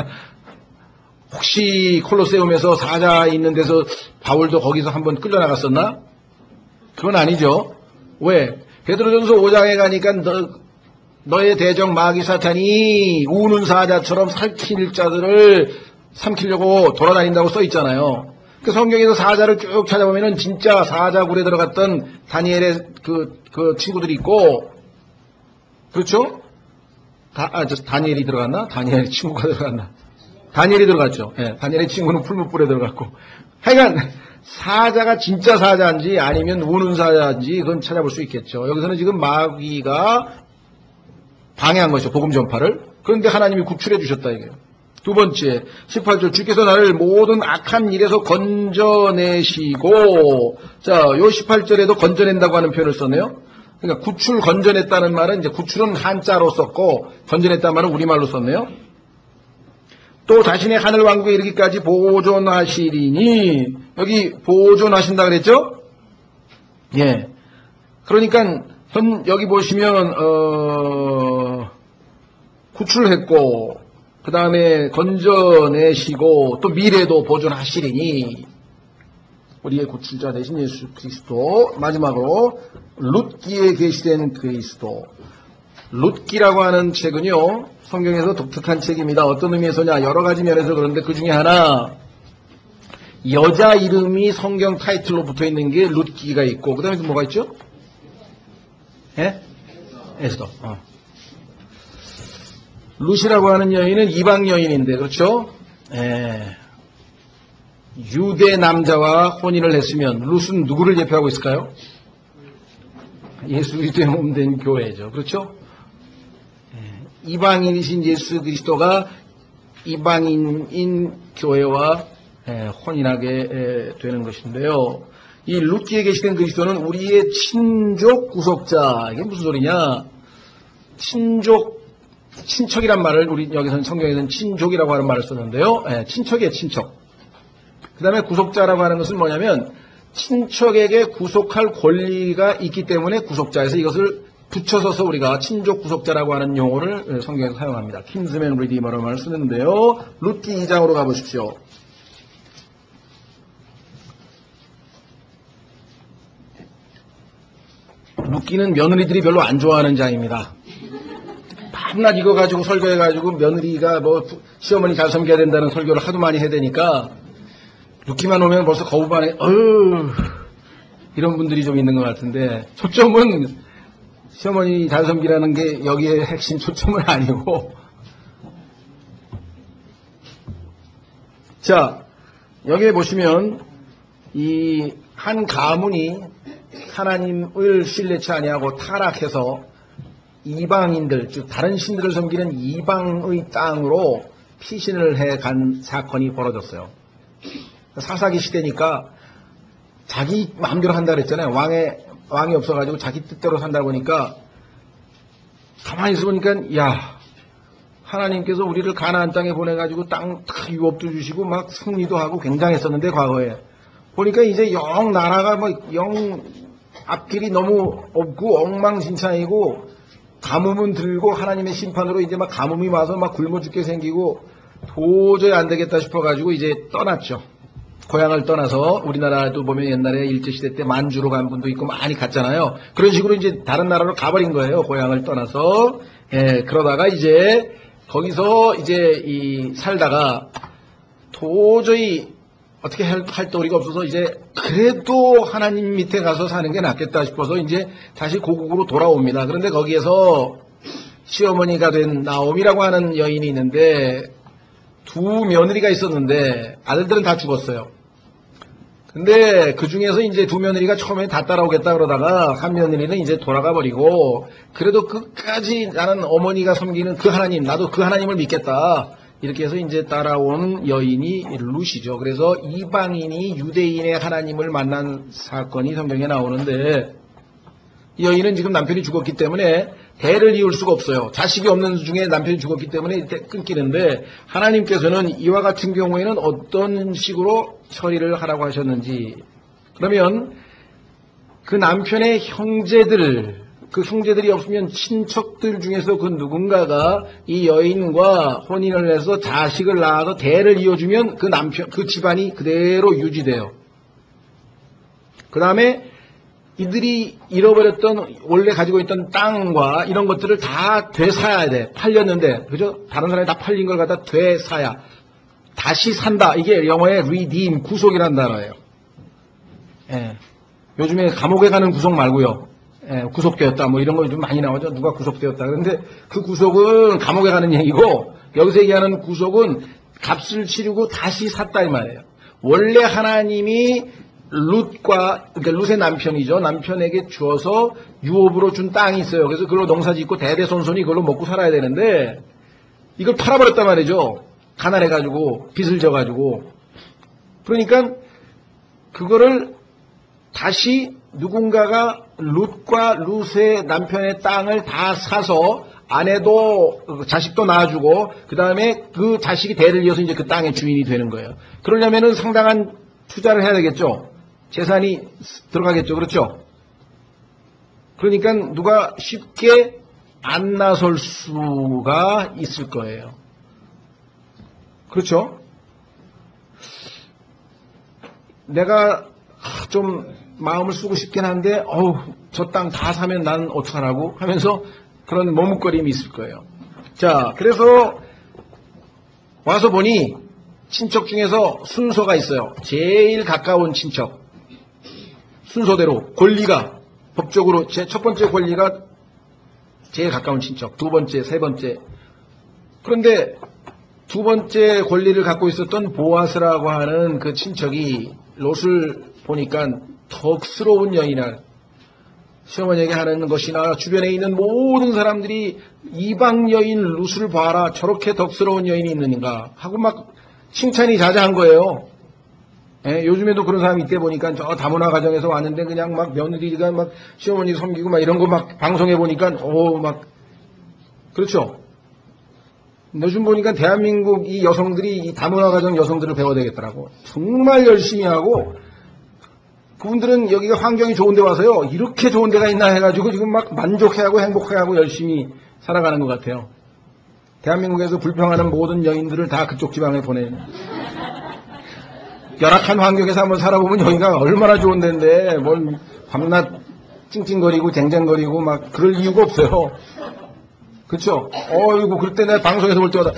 혹시 콜로세움에서 사자 있는 데서 바울도 거기서 한번 끌려나갔었나? 그건 아니죠. 왜? 베드로전서 5장에 가니까 너의 대적 마귀 사탄이 우는 사자처럼 살킬 자들을 삼키려고 돌아다닌다고 써 있잖아요. 그 성경에서 사자를 쭉 찾아보면은 진짜 사자굴에 들어갔던 다니엘의 그 친구들이 있고, 그렇죠? 다니엘이 들어갔나? 다니엘의 친구가 들어갔나? 다니엘이 들어갔죠. 예, 다니엘의 친구는 풀무불에 들어갔고. 하여간 사자가 진짜 사자인지 아니면 우는 사자인지 그건 찾아볼 수 있겠죠. 여기서는 지금 마귀가 방해한 것이죠. 복음 전파를. 그런데 하나님이 구출해 주셨다 이게요. 두 번째 18절 주께서 나를 모든 악한 일에서 건져내시고, 자, 요 18절에도 건져낸다고 하는 표현을 썼네요. 그러니까 구출 건져냈다는 말은 이제 구출은 한자로 썼고 건져냈다는 말은 우리말로 썼네요. 또 자신의 하늘 왕국에 이르기까지 보존하시리니, 여기 보존하신다 그랬죠? 예. 그러니까 여기 보시면 구출했고 그 다음에 건져내시고 또 미래도 보존하시리니, 우리의 구출자 되신 예수 그리스도. 마지막으로 룻기에 계시된 그리스도. 룻기라고 하는 책은요, 성경에서 독특한 책입니다. 어떤 의미에서냐, 여러 가지 면에서 그런데 그 중에 하나, 여자 이름이 성경 타이틀로 붙어 있는 게 룻기가 있고, 그 다음에 또 뭐가 있죠? 예? 에스더. 룻이라고 하는 여인은 이방 여인인데, 그렇죠? 예. 유대 남자와 혼인을 했으면 룻은 누구를 대표하고 있을까요? 예수 그리스도의 몸된 교회죠. 그렇죠? 이방인이신 예수 그리스도가 이방인인 교회와 혼인하게 되는 것인데요. 이 룻기에 계시된 그리스도는 우리의 친족 구속자. 이게 무슨 소리냐? 친척이란 말을 우리 여기서는 성경에서는 친족이라고 하는 말을 썼는데요. 친척이에요, 친척. 그 다음에 구속자라고 하는 것은 뭐냐면 친척에게 구속할 권리가 있기 때문에 구속자에서 이것을 붙여서서 우리가 친족 구속자라고 하는 용어를 성경에서 사용합니다. 킨즈맨 리디머라는 말을 쓰는데요. 룻기 2장으로 가보십시오. 룻기는 며느리들이 별로 안 좋아하는 장입니다. 밤낮 이거 가지고 설교해가지고 며느리가 뭐 시어머니 잘 섬겨야 된다는 설교를 하도 많이 해야 되니까 룻기만 오면 벌써 거부 반에 이런 분들이 좀 있는 것 같은데, 초점은 시어머니 잘 섬기라는 게 여기에 핵심 초점은 아니고, 자, 여기에 보시면 이 한 가문이 하나님을 신뢰치 아니하고 타락해서 이방인들, 즉 다른 신들을 섬기는 이방의 땅으로 피신을 해간 사건이 벌어졌어요. 사사기 시대니까 자기 마음대로 한다 그랬잖아요. 왕이 없어가지고 자기 뜻대로 산다 보니까 가만히 있어보니까, 야, 하나님께서 우리를 가나안 땅에 보내가지고 땅 다 유업도 주시고 막 승리도 하고 굉장했었는데, 과거에 보니까 이제 영 나라가 영 앞길이 너무 없고 엉망진창이고 가뭄은 들고 하나님의 심판으로 이제 막 가뭄이 와서 막 굶어 죽게 생기고 도저히 안 되겠다 싶어가지고 이제 떠났죠. 고향을 떠나서, 우리나라도 보면 옛날에 일제시대 때 만주로 간 분도 있고 많이 갔잖아요. 그런 식으로 이제 다른 나라로 가버린 거예요. 고향을 떠나서. 그러다가 이제 거기서 이제 살다가 도저히 어떻게 할 도리가 없어서 이제 그래도 하나님 밑에 가서 사는 게 낫겠다 싶어서 이제 다시 고국으로 돌아옵니다. 그런데 거기에서 시어머니가 된 나옴이라고 하는 여인이 있는데, 두 며느리가 있었는데 아들들은 다 죽었어요. 근데 그 중에서 이제 두 며느리가 처음에 다 따라오겠다 그러다가 한 며느리는 이제 돌아가 버리고, 그래도 끝까지 나는 어머니가 섬기는 그 하나님, 나도 그 하나님을 믿겠다, 이렇게 해서 이제 따라온 여인이 룻이죠. 그래서 이방인이 유대인의 하나님을 만난 사건이 성경에 나오는데, 이 여인은 지금 남편이 죽었기 때문에 대를 이을 수가 없어요. 자식이 없는 중에 남편이 죽었기 때문에 끊기는데 하나님께서는 이와 같은 경우에는 어떤 식으로 처리를 하라고 하셨는지 그러면 그 남편의 그 형제들이 없으면 친척들 중에서 그 누군가가 이 여인과 혼인을 해서 자식을 낳아서 대를 이어주면 그 집안이 그대로 유지돼요. 그 다음에 이들이 잃어버렸던 원래 가지고 있던 땅과 이런 것들을 다 되사야 돼. 팔렸는데 그죠? 다른 사람이 다 팔린 걸 갖다 되사야. 다시 산다. 이게 영어의 redeem, 구속이라는 단어예요. 예. 요즘에 감옥에 가는 구속 말고요. 예, 구속되었다. 뭐 이런 거 좀 많이 나오죠. 누가 구속되었다. 그런데 그 구속은 감옥에 가는 얘기고 여기서 얘기하는 구속은 값을 치르고 다시 샀다 이 말이에요. 원래 하나님이 그러니까 룻의 남편이죠. 남편에게 주어서 유업으로 준 땅이 있어요. 그래서 그걸로 농사 짓고 대대손손이 그걸로 먹고 살아야 되는데 이걸 팔아버렸단 말이죠. 가난해가지고 빚을 져가지고. 그러니까 그거를 다시 누군가가 룻과 룻의 남편의 땅을 다 사서 아내도 자식도 낳아주고 그 다음에 그 자식이 대를 이어서 이제 그 땅의 주인이 되는 거예요. 그러려면은 상당한 투자를 해야 되겠죠. 재산이 들어가겠죠. 그렇죠? 그러니까 누가 쉽게 안 나설 수가 있을 거예요. 그렇죠? 내가 좀 마음을 쓰고 싶긴 한데 저 땅 다 사면 난 어떡하라고 하면서 그런 머뭇거림이 있을 거예요. 자, 그래서 와서 보니 친척 중에서 순서가 있어요. 제일 가까운 친척. 순서대로 권리가 법적으로 첫 번째 권리가 제일 가까운 친척, 두 번째, 세 번째. 그런데 두 번째 권리를 갖고 있었던 보아스라고 하는 그 친척이 롯을 보니까 덕스러운 여인을 시어머니에게 하는 것이나 주변에 있는 모든 사람들이 이방 여인 롯을 봐라 저렇게 덕스러운 여인이 있는가 하고 막 칭찬이 자자한 거예요. 예, 요즘에도 그런 사람이 있대 보니까 저 다문화 가정에서 왔는데 그냥 막 며느리가 막 시어머니 섬기고 막 이런 거 막 방송에 보니까 막 그렇죠. 요즘 보니까 대한민국 이 여성들이 이 다문화 가정 여성들을 배워야 되겠더라고. 정말 열심히 하고 그분들은 여기가 환경이 좋은 데 와서요. 이렇게 좋은 데가 있나 해가지고 지금 막 만족해하고 행복해하고 열심히 살아가는 것 같아요. 대한민국에서 불평하는 모든 여인들을 다 그쪽 지방에 보내는. 열악한 환경에서 한번 살아보면 여기가 얼마나 좋은 데인데 뭘 밤낮 찡찡거리고 쟁쟁거리고 막 그럴 이유가 없어요. 그렇죠? 어이구 그럴 때 내가 방송에서 볼 때마다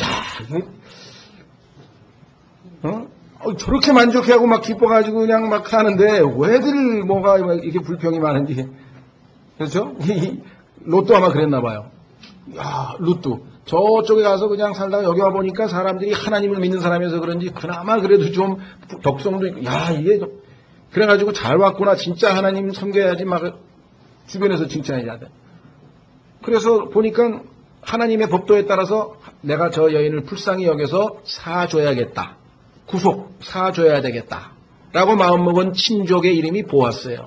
저렇게 만족해하고 막 기뻐가지고 그냥 막 하는데 왜들 뭐가 이렇게 불평이 많은지. 그렇죠? 롯도 아마 그랬나 봐요. 야, 롯도 저쪽에 가서 그냥 살다가 여기 와 보니까 사람들이 하나님을 믿는 사람이어서 그런지 그나마 그래도 좀 덕성도 있고 이게 그래가지고 잘 왔구나 진짜 하나님 섬겨야지 막 주변에서 칭찬해야 돼. 그래서 보니까 하나님의 법도에 따라서 내가 저 여인을 불쌍히 여겨서 사줘야겠다. 구속 사줘야 되겠다. 라고 마음먹은 친족의 이름이 보아스예요.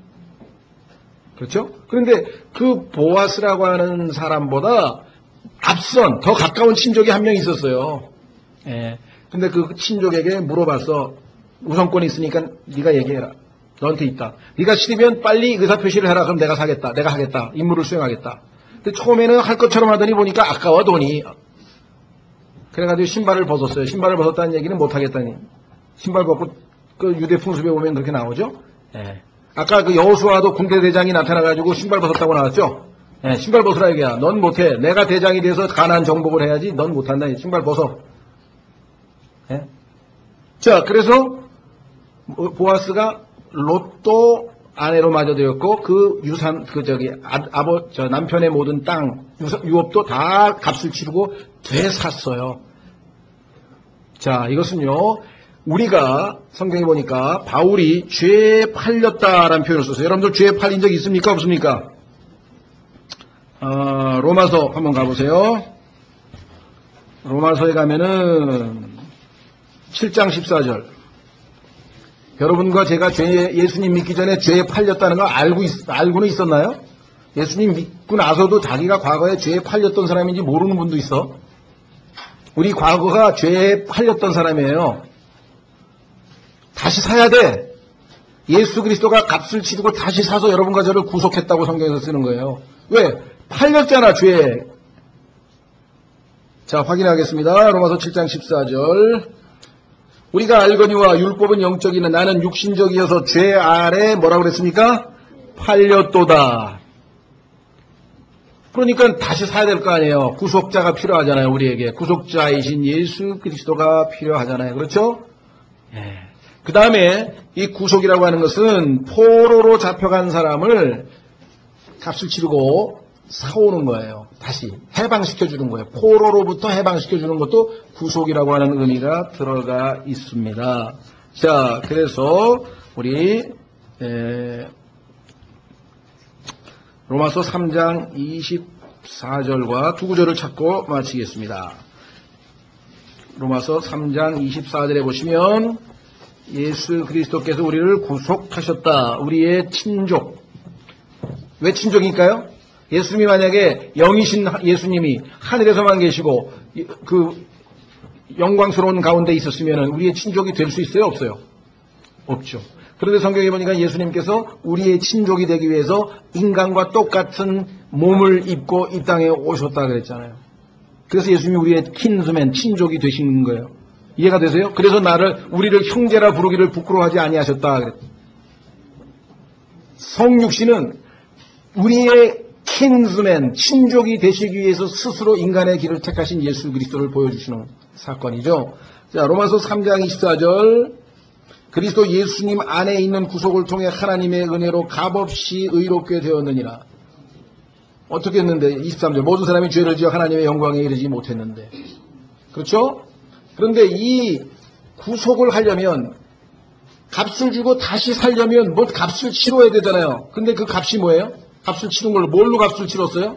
그렇죠? 그런데 그 보아스라고 하는 사람보다 앞선 더 가까운 친족이 한 명 있었어요. 예. 근데 그 친족에게 물어봤어. 우선권이 있으니까 네가 얘기해라. 너한테 있다. 네가 싫으면 빨리 의사표시를 해라. 그럼 내가 사겠다. 내가 하겠다. 임무를 수행하겠다. 근데 처음에는 할 것처럼 하더니 보니까 아까워 돈이. 그래가지고 신발을 벗었어요. 신발을 벗었다는 얘기는 못하겠다니. 신발 벗고 그 유대 풍습에 보면 그렇게 나오죠. 예. 아까 그 여호수아도 군대 대장이 나타나가지고 신발 벗었다고 나왔죠. 예, 신발 벗으라 얘기야. 넌 못해. 내가 대장이 돼서 가나안 정복을 해야지. 넌 못한다. 신발 벗어. 예? 자, 그래서 보아스가 롯도 아내로 맞아들였고 그 유산 남편의 모든 땅 유업도 다 값을 치르고 되샀어요. 자, 이것은요. 우리가 성경에 보니까 바울이 죄에 팔렸다라는 표현을 썼어요. 여러분들 죄에 팔린 적 있습니까? 없습니까? 로마서 한번 가보세요. 로마서에 가면은 7장 14절. 여러분과 제가 예수님 믿기 전에 죄에 팔렸다는 거 알고는 있었나요? 예수님 믿고 나서도 자기가 과거에 죄에 팔렸던 사람인지 모르는 분도 있어. 우리 과거가 죄에 팔렸던 사람이에요. 다시 사야 돼. 예수 그리스도가 값을 치르고 다시 사서 여러분과 저를 구속했다고 성경에서 쓰는 거예요. 왜? 팔렸잖아, 죄에. 자, 확인하겠습니다. 로마서 7장 14절. 우리가 알거니와 율법은 영적이나 나는 육신적이어서 죄 아래 뭐라고 그랬습니까? 팔렸도다. 그러니까 다시 사야 될 거 아니에요. 구속자가 필요하잖아요. 우리에게 구속자이신 예수 그리스도가 필요하잖아요. 그렇죠? 예. 그 다음에 이 구속이라고 하는 것은 포로로 잡혀간 사람을 값을 치르고 사오는 거예요. 다시 해방시켜주는 거예요. 포로로부터 해방시켜주는 것도 구속이라고 하는 의미가 들어가 있습니다. 자, 그래서 우리 로마서 3장 24절과 두 구절을 찾고 마치겠습니다. 로마서 3장 24절에 보시면 예수 그리스도께서 우리를 구속하셨다. 우리의 친족. 왜 친족일까요? 예수님이 만약에 영이신 예수님이 하늘에서만 계시고 그 영광스러운 가운데 있었으면 우리의 친족이 될 수 있어요? 없어요? 없죠. 그런데 성경에 보니까 예수님께서 우리의 친족이 되기 위해서 인간과 똑같은 몸을 입고 이 땅에 오셨다 그랬잖아요. 그래서 예수님이 우리의 킨스맨, 친족이 되신 거예요. 이해가 되세요? 그래서 우리를 형제라 부르기를 부끄러워하지 아니하셨다 그랬어요. 성육신은 우리의 킨스맨, 친족이 되시기 위해서 스스로 인간의 길을 택하신 예수 그리스도를 보여주시는 사건이죠. 자, 로마서 3장 24절. 그리스도 예수님 안에 있는 구속을 통해 하나님의 은혜로 값없이 의롭게 되었느니라. 어떻게 했는데? 23절. 모든 사람이 죄를 지어 하나님의 영광에 이르지 못했는데. 그렇죠? 그런데 이 구속을 하려면 값을 주고 다시 살려면 뭐 값을 치러야 되잖아요. 근데 그 값이 뭐예요? 값을 치른 걸로 뭘로 값을 치렀어요?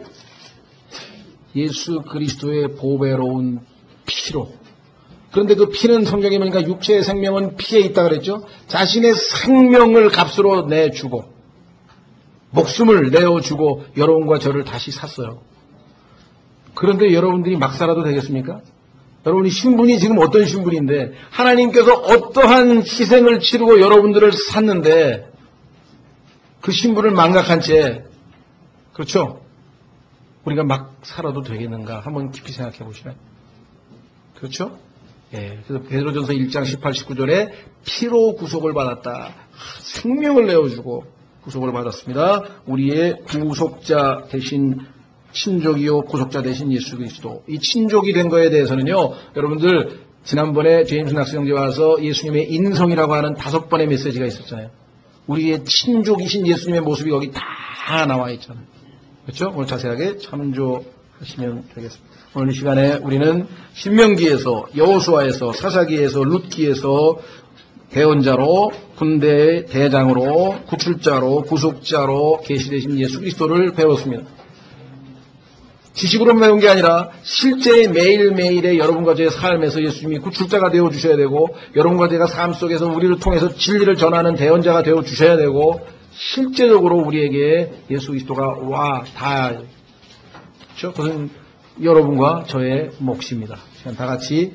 예수 그리스도의 보배로운 피로. 그런데 그 피는 성경에 보니까 육체의 생명은 피에 있다 그랬죠. 자신의 생명을 값으로 내주고 목숨을 내어주고 여러분과 저를 다시 샀어요. 그런데 여러분들이 막 살아도 되겠습니까? 여러분이 신분이 지금 어떤 신분인데 하나님께서 어떠한 희생을 치르고 여러분들을 샀는데 그 신분을 망각한 채, 그렇죠? 우리가 막 살아도 되겠는가 한번 깊이 생각해 보시나요? 그렇죠? 예, 그래서 베드로전서 1장 18, 19절에 피로 구속을 받았다. 생명을 내어주고 구속을 받았습니다. 우리의 구속자 대신 친족이요 구속자 대신 예수 그리스도. 이 친족이 된 거에 대해서는요, 여러분들 지난번에 제임스 낙스 형제 와서 예수님의 인성이라고 하는 5번의 메시지가 있었잖아요. 우리의 친족이신 예수님의 모습이 거기 다 나와 있잖아요. 그렇죠? 오늘 자세하게 참조하시면 되겠습니다. 오늘 이 시간에 우리는 신명기에서, 여호수아에서, 사사기에서, 룻기에서 대언자로, 군대의 대장으로, 구출자로, 구속자로 계시되신 예수 그리스도를 배웠습니다. 지식으로만 배운 게 아니라 실제 매일매일의 여러분과 저의 삶에서 예수님이 구출자가 되어주셔야 되고, 여러분과 제가 삶 속에서 우리를 통해서 진리를 전하는 대언자가 되어주셔야 되고, 실제적으로 우리에게 예수 그리스도가 다, 그렇죠? 그것은 여러분과 저의 몫입니다. 다 같이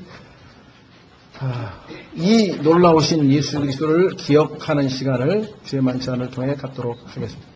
이 놀라우신 예수 그리스도를 기억하는 시간을 주의 만찬을 통해 갖도록 하겠습니다.